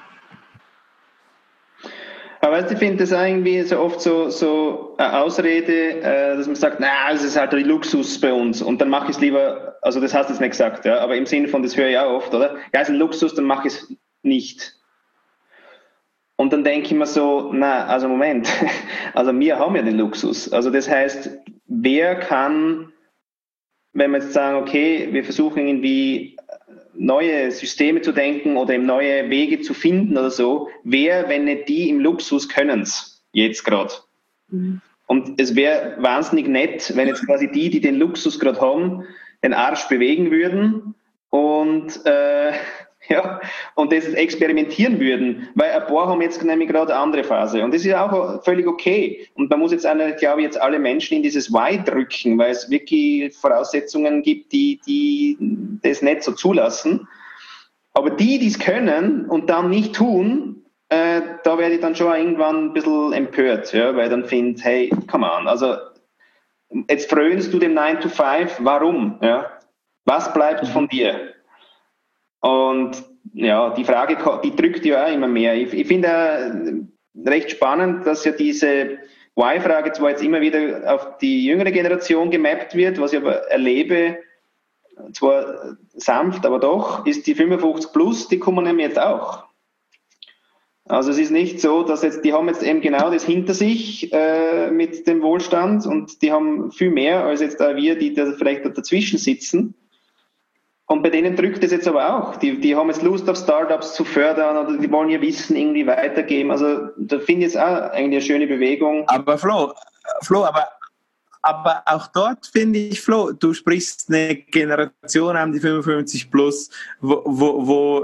Aber weißt du, ich finde das irgendwie so oft so eine Ausrede, dass man sagt, es ist halt ein Luxus bei uns und dann mache ich es lieber, also das hast du jetzt nicht gesagt, ja, aber im Sinne von, das höre ich auch oft, oder? Ja, es ist ein Luxus, dann mache ich es nicht. Und dann denke ich mir so, also Moment, also wir haben ja den Luxus. Also das heißt, wer kann, wenn wir jetzt sagen, okay, wir versuchen irgendwie neue Systeme zu denken oder eben neue Wege zu finden oder so, wer, wenn nicht die im Luxus, können es jetzt gerade. Und es wäre wahnsinnig nett, wenn jetzt quasi die den Luxus gerade haben, den Arsch bewegen würden und und das experimentieren würden, weil ein paar haben jetzt nämlich gerade eine andere Phase und das ist auch völlig okay und man muss jetzt auch nicht, glaube ich, jetzt alle Menschen in dieses Why drücken, weil es wirklich Voraussetzungen gibt, die das nicht so zulassen, aber die es können und dann nicht tun, da werde ich dann schon irgendwann ein bisschen empört, ja, weil ich dann finde, hey, come on, also jetzt frönst du dem 9 to 5, warum? Ja? Was bleibt von dir? Und ja, die Frage, die drückt ja auch immer mehr. Ich finde recht spannend, dass ja diese Why-Frage zwar jetzt immer wieder auf die jüngere Generation gemappt wird, was ich aber erlebe, zwar sanft, aber doch, ist die 55 plus, die kommen nämlich jetzt auch. Also es ist nicht so, dass die haben jetzt eben genau das hinter sich mit dem Wohlstand und die haben viel mehr als jetzt auch wir, die da vielleicht dazwischen sitzen. Und bei denen drückt es jetzt aber auch. Die haben jetzt Lust auf Startups zu fördern oder die wollen ihr Wissen irgendwie weitergeben. Also da finde ich jetzt auch eigentlich eine schöne Bewegung. Aber Flo, aber auch dort finde ich, Flo, du sprichst eine Generation an, die 55 plus, wo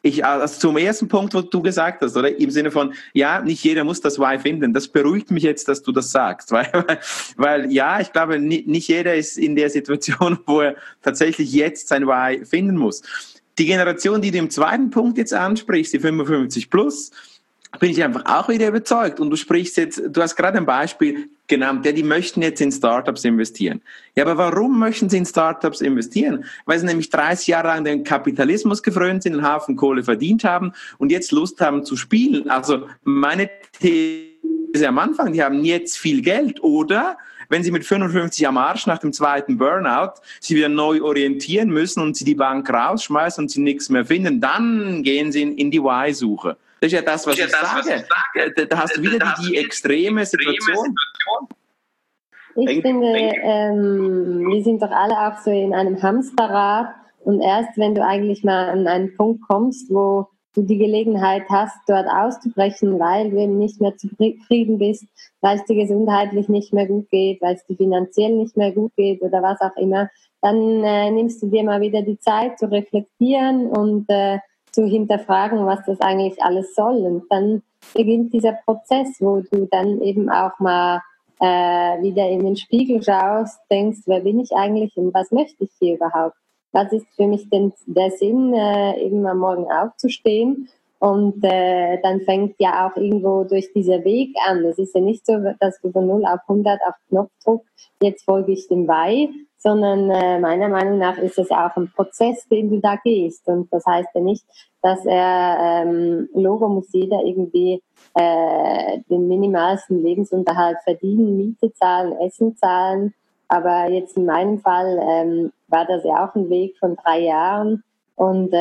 Also zum ersten Punkt, was du gesagt hast, oder? Im Sinne von, ja, nicht jeder muss das Why finden. Das beruhigt mich jetzt, dass du das sagst. Weil ja, ich glaube, nicht jeder ist in der Situation, wo er tatsächlich jetzt sein Why finden muss. Die Generation, die du im zweiten Punkt jetzt ansprichst, die 55 plus, bin ich einfach auch wieder überzeugt. Und du hast gerade ein Beispiel genannt, die möchten jetzt in Startups investieren. Ja, aber warum möchten sie in Startups investieren? Weil sie nämlich 30 Jahre lang den Kapitalismus gefrönt sind, einen Haufen Kohle verdient haben und jetzt Lust haben zu spielen. Also meine These am Anfang, die haben jetzt viel Geld, oder wenn sie mit 55 am Arsch nach dem zweiten Burnout sich wieder neu orientieren müssen und sie die Bank rausschmeißen und sie nichts mehr finden, dann gehen sie in die Why-Suche. Das ist ja das, was ich sage. Da hast du wieder die extreme Situation. Ich finde, wir sind doch alle auch so in einem Hamsterrad und erst wenn du eigentlich mal an einen Punkt kommst, wo du die Gelegenheit hast, dort auszubrechen, weil du eben nicht mehr zufrieden bist, weil es dir gesundheitlich nicht mehr gut geht, weil es dir finanziell nicht mehr gut geht oder was auch immer, dann nimmst du dir mal wieder die Zeit zu reflektieren und zu hinterfragen, was das eigentlich alles soll. Und dann beginnt dieser Prozess, wo du dann eben auch mal wieder in den Spiegel schaust, denkst, wer bin ich eigentlich und was möchte ich hier überhaupt? Was ist für mich denn der Sinn, eben am Morgen aufzustehen? Und dann fängt ja auch irgendwo durch dieser Weg an. Es ist ja nicht so, dass du von 0 auf 100 auf Knopfdruck, jetzt folge ich dem Why, sondern meiner Meinung nach ist es auch ein Prozess, den du da gehst. Und das heißt ja nicht, dass Logo muss jeder irgendwie den minimalsten Lebensunterhalt verdienen, Miete zahlen, Essen zahlen. Aber jetzt in meinem Fall war das ja auch ein Weg von 3 Jahren. Und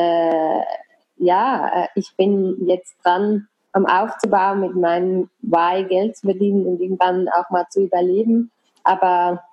ich bin jetzt dran, am Aufzubauen, mit meinem Why Geld zu verdienen und irgendwann auch mal zu überleben. Aber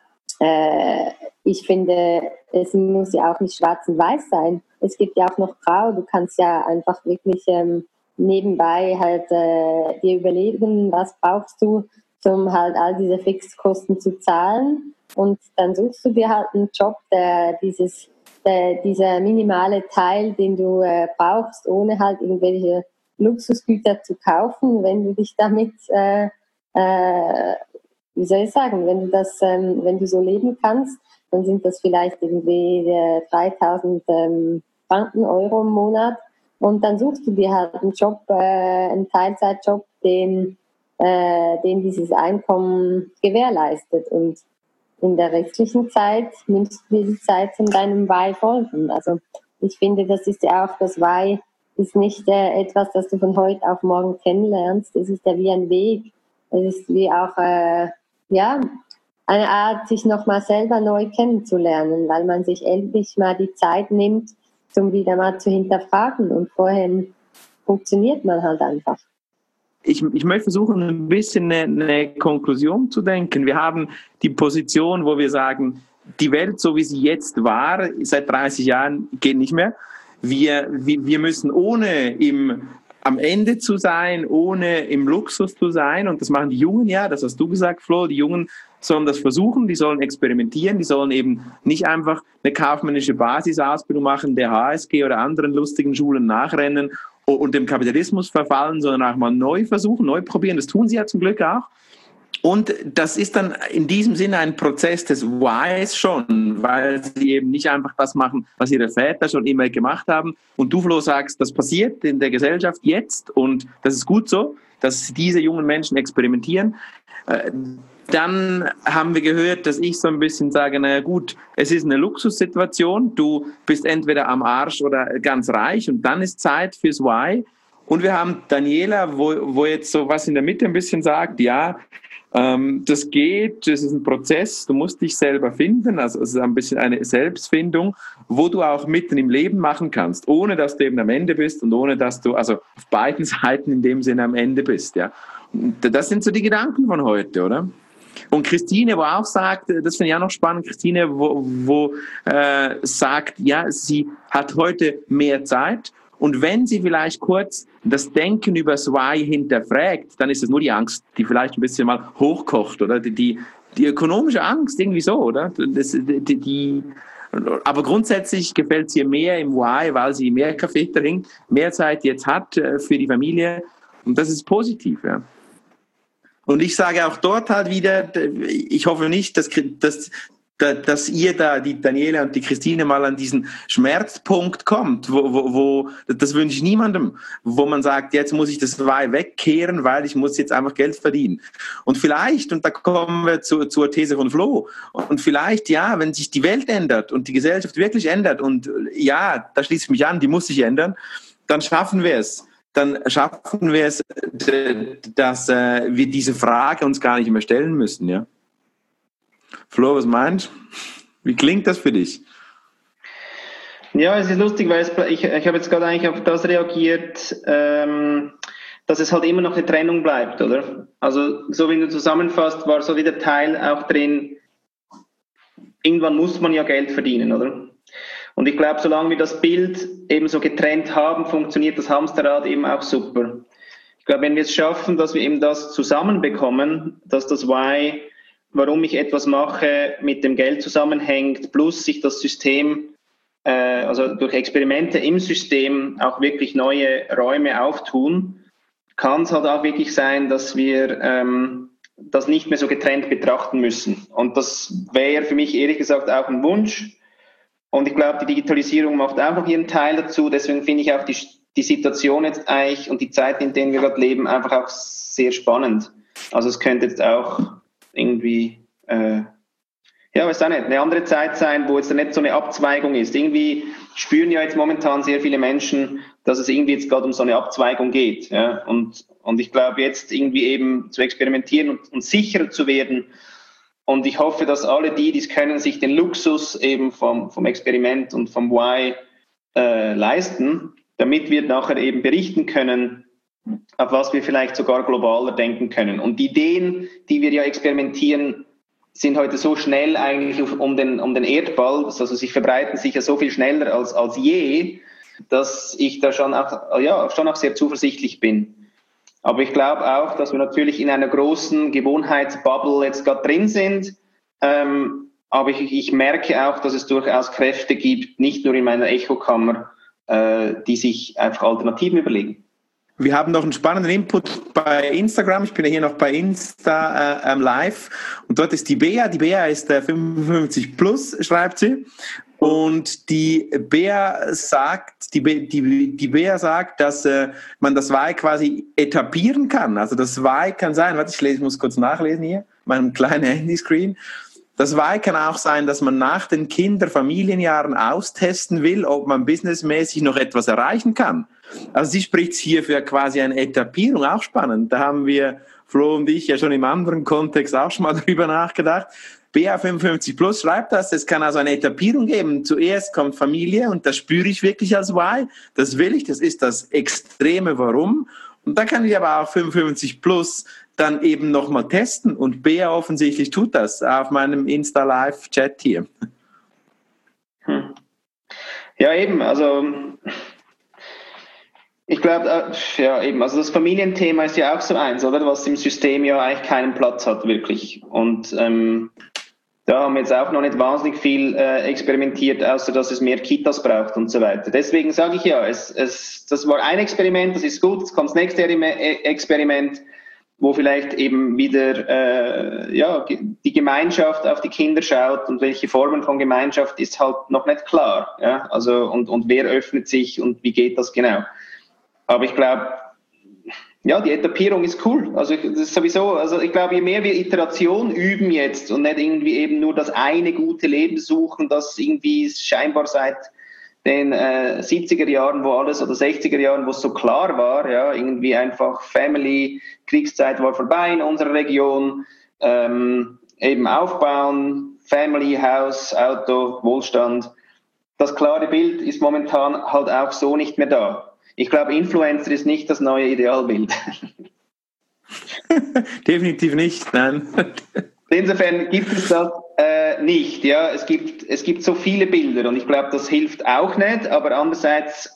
ich finde, es muss ja auch nicht schwarz und weiß sein. Es gibt ja auch noch grau. Du kannst ja einfach wirklich nebenbei halt dir überlegen, was brauchst du, um halt all diese Fixkosten zu zahlen. Und dann suchst du dir halt einen Job, der dieser minimale Teil, den du brauchst, ohne halt irgendwelche Luxusgüter zu kaufen, wenn du dich damit wie soll ich sagen, wenn du so leben kannst, dann sind das vielleicht irgendwie 3.000 Franken, Euro im Monat. Und dann suchst du dir halt einen Job, einen Teilzeitjob, den dieses Einkommen gewährleistet. Und in der restlichen Zeit nimmst du dir die Zeit von deinem Why folgen. Also ich finde, das ist ja auch, das Why ist nicht etwas, das du von heute auf morgen kennenlernst. Es ist ja wie ein Weg. Es ist wie auch eine Art, sich nochmal selber neu kennenzulernen, weil man sich endlich mal die Zeit nimmt, um wieder mal zu hinterfragen. Und vorhin funktioniert man halt einfach. Ich möchte versuchen, ein bisschen eine Konklusion zu denken. Wir haben die Position, wo wir sagen, die Welt, so wie sie jetzt war, seit 30 Jahren, geht nicht mehr. Wir müssen ohne am Ende zu sein, ohne im Luxus zu sein. Und das machen die Jungen ja, das hast du gesagt, Flo. Die Jungen sollen das versuchen, die sollen experimentieren, die sollen eben nicht einfach eine kaufmännische Basisausbildung machen, der HSG oder anderen lustigen Schulen nachrennen und dem Kapitalismus verfallen, sondern auch mal neu versuchen, neu probieren. Das tun sie ja zum Glück auch. Und das ist dann in diesem Sinne ein Prozess des Whys schon, weil sie eben nicht einfach das machen, was ihre Väter schon immer gemacht haben. Und du, Flo, sagst, das passiert in der Gesellschaft jetzt und das ist gut so, dass diese jungen Menschen experimentieren. Dann haben wir gehört, dass ich so ein bisschen sage, naja gut, es ist eine Luxussituation, du bist entweder am Arsch oder ganz reich und dann ist Zeit fürs Why. Und wir haben Daniela, wo jetzt so was in der Mitte ein bisschen sagt, ja, das geht, das ist ein Prozess, du musst dich selber finden, also es ist ein bisschen eine Selbstfindung, wo du auch mitten im Leben machen kannst, ohne dass du eben am Ende bist und ohne dass du also auf beiden Seiten in dem Sinne am Ende bist. Ja. Und das sind so die Gedanken von heute, oder? Und Christine, wo auch sagt, das finde ich auch noch spannend, Christine, wo sagt, ja, sie hat heute mehr Zeit. Und wenn sie vielleicht kurz das Denken über das Why hinterfragt, dann ist es nur die Angst, die vielleicht ein bisschen mal hochkocht, oder? Die ökonomische Angst, irgendwie so, oder? Aber grundsätzlich gefällt es ihr mehr im Y, weil sie mehr Kaffee trinkt, mehr Zeit jetzt hat für die Familie. Und das ist positiv, ja. Und ich sage auch dort halt wieder, ich hoffe nicht, dass ihr da, die Daniela und die Christine, mal an diesen Schmerzpunkt kommt, wo das wünsche ich niemandem, wo man sagt, jetzt muss ich das wegkehren, weil ich muss jetzt einfach Geld verdienen. Und vielleicht, und da kommen wir zur These von Flo, und vielleicht, ja, wenn sich die Welt ändert und die Gesellschaft wirklich ändert, und ja, da schließe ich mich an, die muss sich ändern, dann schaffen wir es. Dass wir diese Frage uns gar nicht mehr stellen müssen, ja. Flo, was meinst du? Wie klingt das für dich? Ja, es ist lustig, weil ich habe jetzt gerade eigentlich auf das reagiert, dass es halt immer noch eine Trennung bleibt, oder? Also so wie du zusammenfasst, war so wieder Teil auch drin, irgendwann muss man ja Geld verdienen, oder? Und ich glaube, solange wir das Bild eben so getrennt haben, funktioniert das Hamsterrad eben auch super. Ich glaube, wenn wir es schaffen, dass wir eben das zusammenbekommen, dass das Why, warum ich etwas mache, mit dem Geld zusammenhängt, plus sich das System, also durch Experimente im System auch wirklich neue Räume auftun, kann es halt auch wirklich sein, dass wir das nicht mehr so getrennt betrachten müssen. Und das wäre für mich ehrlich gesagt auch ein Wunsch. Und ich glaube, die Digitalisierung macht auch noch ihren Teil dazu. Deswegen finde ich auch die Situation jetzt eigentlich und die Zeit, in der wir gerade leben, einfach auch sehr spannend. Also es könnte jetzt auch irgendwie, weiß auch nicht, eine andere Zeit sein, wo jetzt nicht so eine Abzweigung ist. Irgendwie spüren ja jetzt momentan sehr viele Menschen, dass es irgendwie jetzt gerade um so eine Abzweigung geht. Ja? Und ich glaube, jetzt irgendwie eben zu experimentieren und sicherer zu werden. Und ich hoffe, dass alle die es können, sich den Luxus eben vom Experiment und vom Why leisten, damit wir nachher eben berichten können, auf was wir vielleicht sogar globaler denken können. Und die Ideen, die wir ja experimentieren, sind heute so schnell eigentlich um den Erdball, also sie verbreiten sich ja so viel schneller als je, dass ich da schon auch sehr zuversichtlich bin. Aber ich glaube auch, dass wir natürlich in einer großen Gewohnheitsbubble jetzt gerade drin sind. Aber ich merke auch, dass es durchaus Kräfte gibt, nicht nur in meiner Echokammer, die sich einfach Alternativen überlegen. Wir haben noch einen spannenden Input bei Instagram. Ich bin ja hier noch bei Insta live. Und dort ist die Bea. Die Bea ist 55 plus, schreibt sie. Und die Bea sagt, dass man das Why quasi etablieren kann. Also das Why kann sein, ich muss kurz nachlesen hier, meinem kleinen Handyscreen. Das Why kann auch sein, dass man nach den Familienjahren austesten will, ob man businessmäßig noch etwas erreichen kann. Also sie spricht hier für quasi eine Etappierung, auch spannend. Da haben wir, Flo und ich, ja schon im anderen Kontext auch schon mal drüber nachgedacht. BA55 Plus schreibt das, es kann also eine Etappierung geben. Zuerst kommt Familie und das spüre ich wirklich als Why. Das will ich, das ist das extreme Warum. Und dann kann ich aber auch 55 Plus dann eben nochmal testen. Und BA offensichtlich tut das auf meinem Insta-Live-Chat hier. Ja, eben, also ich glaube, also das Familienthema ist ja auch so eins, oder? Was im System ja eigentlich keinen Platz hat, wirklich. Und da haben wir jetzt auch noch nicht wahnsinnig viel experimentiert, außer dass es mehr Kitas braucht und so weiter. Deswegen sage ich ja, das war ein Experiment, das ist gut, jetzt kommt das nächste Experiment, wo vielleicht eben wieder die Gemeinschaft auf die Kinder schaut und welche Formen von Gemeinschaft ist halt noch nicht klar. Ja? Also und wer öffnet sich und wie geht das genau? Aber ich glaube, ja, die Etappierung ist cool. Also das ist sowieso, also ich glaube, je mehr wir Iteration üben jetzt und nicht irgendwie eben nur das eine gute Leben suchen, das irgendwie scheinbar seit den 70er Jahren, wo alles, oder 60er Jahren, wo es so klar war, ja, irgendwie einfach Family, Kriegszeit war vorbei in unserer Region, eben aufbauen, Family, Haus, Auto, Wohlstand. Das klare Bild ist momentan halt auch so nicht mehr da. Ich glaube, Influencer ist nicht das neue Idealbild. Definitiv nicht, nein. Insofern gibt es das nicht. Ja, es gibt so viele Bilder und ich glaube, das hilft auch nicht. Aber andererseits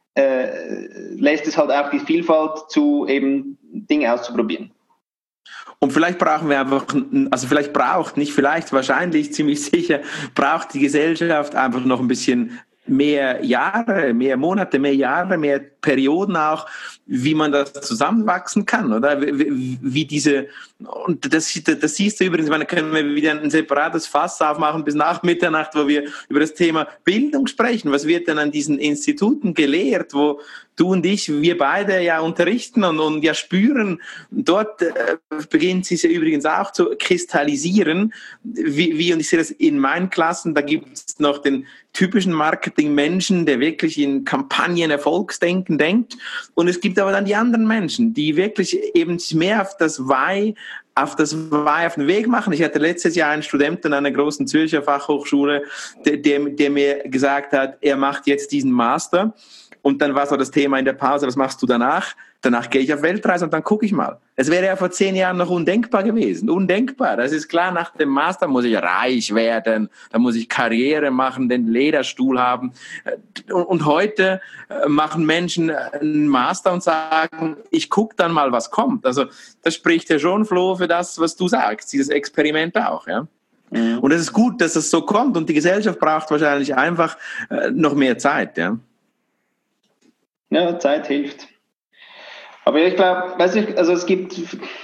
lässt es halt auch die Vielfalt zu, eben Dinge auszuprobieren. Und vielleicht brauchen wir einfach, also vielleicht braucht, nicht vielleicht, wahrscheinlich, ziemlich sicher, braucht die Gesellschaft einfach noch ein bisschen mehr Jahre, mehr Monate, mehr Jahre, mehr Perioden auch, wie man das zusammenwachsen kann, oder? Wie diese, und das siehst du übrigens, da können wir wieder ein separates Fass aufmachen bis nach Mitternacht, wo wir über das Thema Bildung sprechen. Was wird denn an diesen Instituten gelehrt, wo du und ich, wir beide ja unterrichten und ja spüren, dort beginnt sie übrigens auch zu kristallisieren, wie, und ich sehe das in meinen Klassen, da gibt es noch den typischen Marketing-Menschen, der wirklich in Kampagnen, Erfolgsdenken denkt, und es gibt aber dann die anderen Menschen, die wirklich eben mehr auf das Why auf den Weg machen. Ich hatte letztes Jahr einen Studenten an einer großen Zürcher Fachhochschule, der mir gesagt hat, er macht jetzt diesen Master. Und dann war so das Thema in der Pause, was machst du danach? Danach gehe ich auf Weltreise und dann gucke ich mal. Es wäre ja vor 10 Jahren noch undenkbar gewesen. Undenkbar. Das ist klar, nach dem Master muss ich reich werden, da muss ich Karriere machen, den Lederstuhl haben. Und heute machen Menschen einen Master und sagen, ich gucke dann mal, was kommt. Also das spricht ja schon, Flo, für das, was du sagst, dieses Experiment auch, ja. Und es ist gut, dass es so kommt, und die Gesellschaft braucht wahrscheinlich einfach noch mehr Zeit, ja. Ja, Zeit hilft. Aber ich glaube, also es gibt,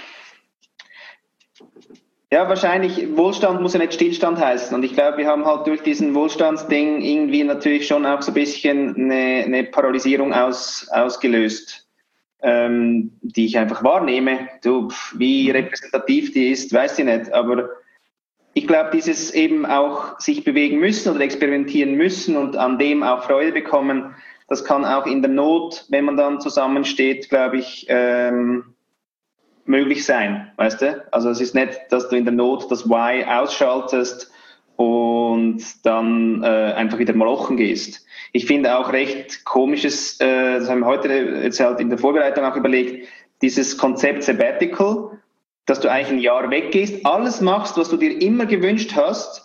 ja, wahrscheinlich, Wohlstand muss ja nicht Stillstand heißen. Und ich glaube, wir haben halt durch diesen Wohlstandsding irgendwie natürlich schon auch so ein bisschen eine Paralysierung ausgelöst, die ich einfach wahrnehme. Wie repräsentativ die ist, weiß ich nicht. Aber ich glaube, dieses eben auch sich bewegen müssen oder experimentieren müssen und an dem auch Freude bekommen, das kann auch in der Not, wenn man dann zusammensteht, glaube ich, möglich sein, weißt du? Also es ist nicht, dass du in der Not das Why ausschaltest und dann einfach wieder malochen gehst. Ich finde auch recht komisches, das haben wir heute jetzt halt in der Vorbereitung auch überlegt, dieses Konzept Sabbatical, dass du eigentlich ein Jahr weggehst, alles machst, was du dir immer gewünscht hast,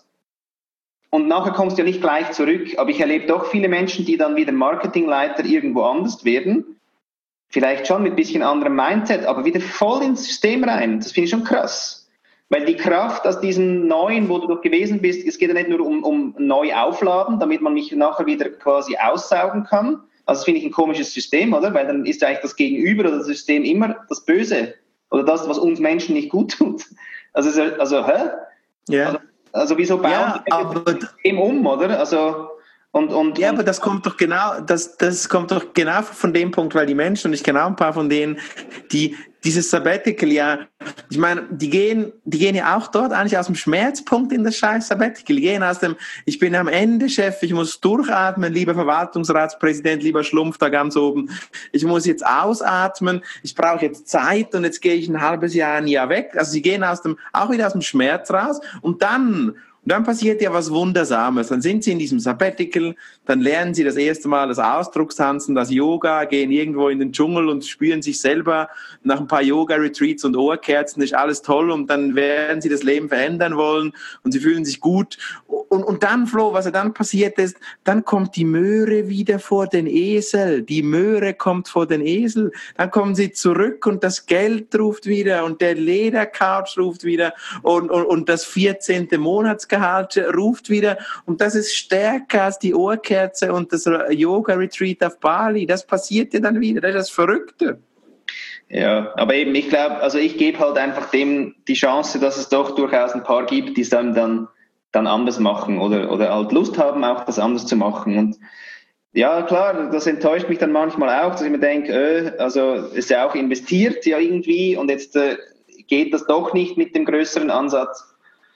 und nachher kommst du ja nicht gleich zurück. Aber ich erlebe doch viele Menschen, die dann wieder Marketingleiter irgendwo anders werden. Vielleicht schon mit ein bisschen anderem Mindset, aber wieder voll ins System rein. Das finde ich schon krass. Weil die Kraft aus diesem Neuen, wo du doch gewesen bist, es geht ja nicht nur um neu aufladen, damit man mich nachher wieder quasi aussaugen kann. Also das finde ich ein komisches System, oder? Weil dann ist ja eigentlich das Gegenüber oder das System immer das Böse. Oder das, was uns Menschen nicht gut tut. Also hä? Ja. Also wieso bauen wir das System um, oder? Also aber das kommt doch genau, das kommt doch genau von dem Punkt, weil die Menschen, und ich kenne auch ein paar von denen, die dieses Sabbatical, ja, ich meine, die gehen ja auch dort eigentlich aus dem Schmerzpunkt in das scheiß Sabbatical. Die gehen aus dem, ich bin am Ende Chef, ich muss durchatmen, lieber Verwaltungsratspräsident, lieber Schlumpf da ganz oben. Ich muss jetzt ausatmen, ich brauche jetzt Zeit, und jetzt gehe ich ein halbes Jahr, ein Jahr weg. Also sie gehen auch wieder aus dem Schmerz raus, und dann passiert ja was Wundersames. Dann sind sie in diesem Sabbatical, dann lernen sie das erste Mal das Ausdruckstanzen, das Yoga, gehen irgendwo in den Dschungel und spüren sich selber. Nach ein paar Yoga-Retreats und Ohrkerzen ist alles toll, und dann werden sie das Leben verändern wollen und sie fühlen sich gut. Und dann, Flo, was ja dann passiert ist, dann kommt die Möhre wieder vor den Esel. Die Möhre kommt vor den Esel. Dann kommen sie zurück und das Geld ruft wieder und der Ledercouch ruft wieder und das 14. Monatsgehalt ruft wieder, und das ist stärker als die Ohrkerze und das Yoga-Retreat auf Bali. Das passiert ja dann wieder. Das ist das Verrückte. Ja, aber eben, ich glaube, also ich gebe halt einfach dem die Chance, dass es doch durchaus ein paar gibt, die es dann anders machen oder halt Lust haben, auch das anders zu machen. Und ja, klar, das enttäuscht mich dann manchmal auch, dass ich mir denke, also ist ja auch investiert ja irgendwie, und jetzt geht das doch nicht mit dem größeren Ansatz.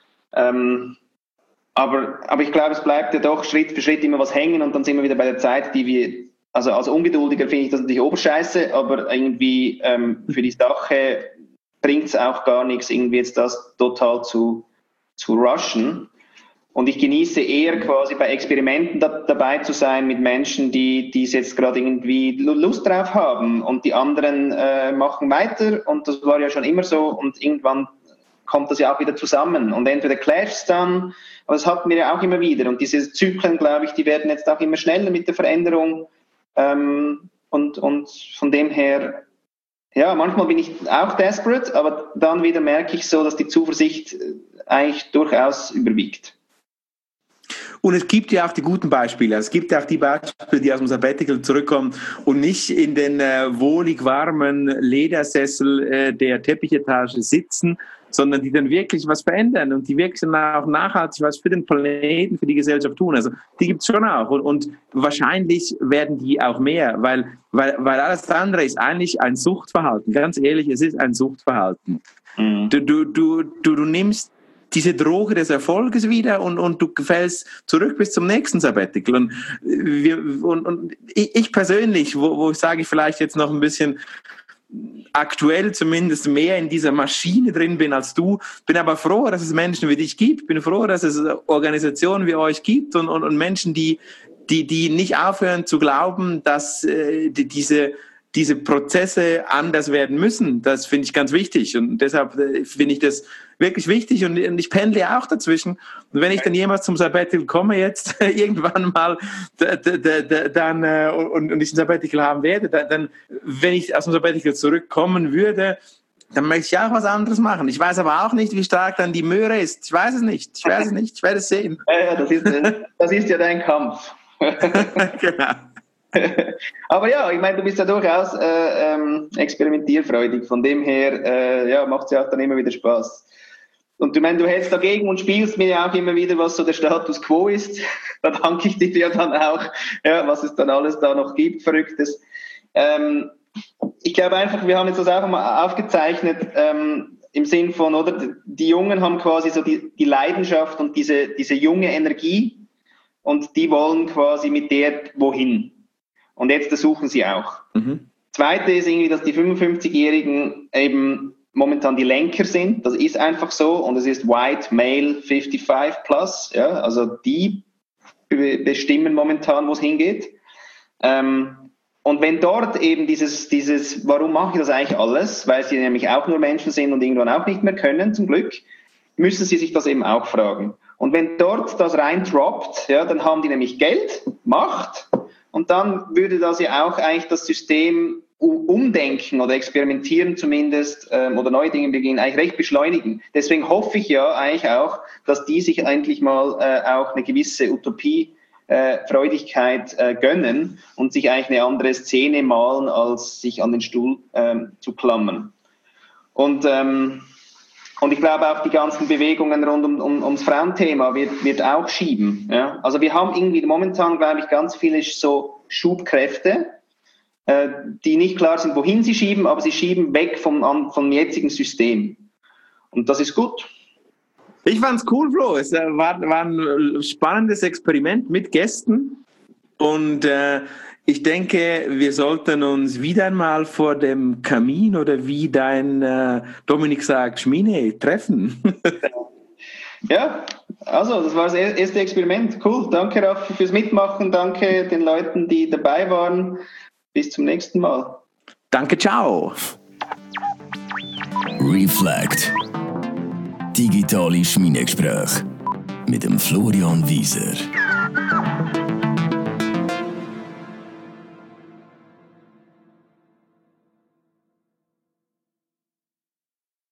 Aber ich glaube, es bleibt ja doch Schritt für Schritt immer was hängen, und dann sind wir wieder bei der Zeit, die wir, also als Ungeduldiger finde ich das natürlich oberscheiße, aber irgendwie für die Sache bringt es auch gar nichts, irgendwie jetzt das total zu rushen. Und ich genieße eher quasi bei Experimenten dabei zu sein mit Menschen, die es jetzt gerade irgendwie Lust drauf haben, und die anderen machen weiter, und das war ja schon immer so, und irgendwann kommt das ja auch wieder zusammen, und entweder clasht es dann, aber das hatten wir ja auch immer wieder, und diese Zyklen, glaube ich, die werden jetzt auch immer schneller mit der Veränderung, und von dem her, ja, manchmal bin ich auch desperate, aber dann wieder merke ich so, dass die Zuversicht eigentlich durchaus überwiegt. Und es gibt ja auch die guten Beispiele. Es gibt ja auch die Beispiele, die aus dem Sabbatical zurückkommen und nicht in den wohlig warmen Ledersessel der Teppichetage sitzen, sondern die dann wirklich was verändern und die wirklich dann auch nachhaltig was für den Planeten, für die Gesellschaft tun. Also die gibt es schon auch. Und wahrscheinlich werden die auch mehr, weil alles andere ist eigentlich ein Suchtverhalten. Ganz ehrlich, es ist ein Suchtverhalten. Mhm. Du nimmst diese Droge des Erfolges wieder und du fällst zurück bis zum nächsten Sabbatical. Und ich persönlich, wo ich sage, ich vielleicht jetzt noch ein bisschen aktuell zumindest mehr in dieser Maschine drin bin als du, bin aber froh, dass es Menschen wie dich gibt, bin froh, dass es Organisationen wie euch gibt und Menschen, die nicht aufhören zu glauben, dass diese Prozesse anders werden müssen. Das finde ich ganz wichtig und deshalb finde ich das wirklich wichtig und ich pendle auch dazwischen. Und wenn ich dann jemals zum Sabbatical komme jetzt, irgendwann mal, dann und ich ein Sabbatical haben werde, dann, wenn ich aus dem Sabbatical zurückkommen würde, dann möchte ich auch was anderes machen. Ich weiß aber auch nicht, wie stark dann die Möhre ist. Ich weiß es nicht. Ich werde es sehen. Ja, das ist ja dein Kampf. Genau. Aber ja, ich meine, du bist ja durchaus experimentierfreudig. Von dem her macht es ja auch dann immer wieder Spaß. Und du hältst dagegen und spielst mir ja auch immer wieder, was so der Status Quo ist. Da danke ich dir ja dann auch, was es dann alles da noch gibt, Verrücktes. Ich glaube einfach, wir haben jetzt das auch mal aufgezeichnet, im Sinn von, oder, die Jungen haben quasi so die Leidenschaft und diese junge Energie und die wollen quasi mit der wohin. Und jetzt suchen sie auch. Mhm. Zweite ist irgendwie, dass die 55-Jährigen eben momentan die Lenker sind. Das ist einfach so. Und es ist White Male 55 plus. Ja, also die bestimmen momentan, wo es hingeht. Und wenn dort eben dieses, warum mache ich das eigentlich alles? Weil sie nämlich auch nur Menschen sind und irgendwann auch nicht mehr können, zum Glück, müssen sie sich das eben auch fragen. Und wenn dort das reindroppt, ja, dann haben die nämlich Geld, Macht, und dann würde das ja auch eigentlich das System umdenken oder experimentieren zumindest oder neue Dinge beginnen, eigentlich recht beschleunigen. Deswegen hoffe ich ja eigentlich auch, dass die sich endlich mal auch eine gewisse Utopie, Freudigkeit gönnen und sich eigentlich eine andere Szene malen, als sich an den Stuhl zu klammern. Und ich glaube auch die ganzen Bewegungen rund ums Frauenthema wird auch schieben. Ja? Also wir haben irgendwie momentan, glaube ich, ganz viele so Schubkräfte, die nicht klar sind, wohin sie schieben, aber sie schieben weg vom jetzigen System. Und das ist gut. Ich fand's cool, Flo. Es war ein spannendes Experiment mit Gästen und ich denke, wir sollten uns wieder einmal vor dem Kamin oder wie dein Dominik sagt, Schmine treffen. Ja, also das war das erste Experiment. Cool, danke Raffi fürs Mitmachen, danke den Leuten, die dabei waren. Bis zum nächsten Mal. Danke, ciao. Reflect. Digitale Schmiedegespräche mit dem Florian Wieser.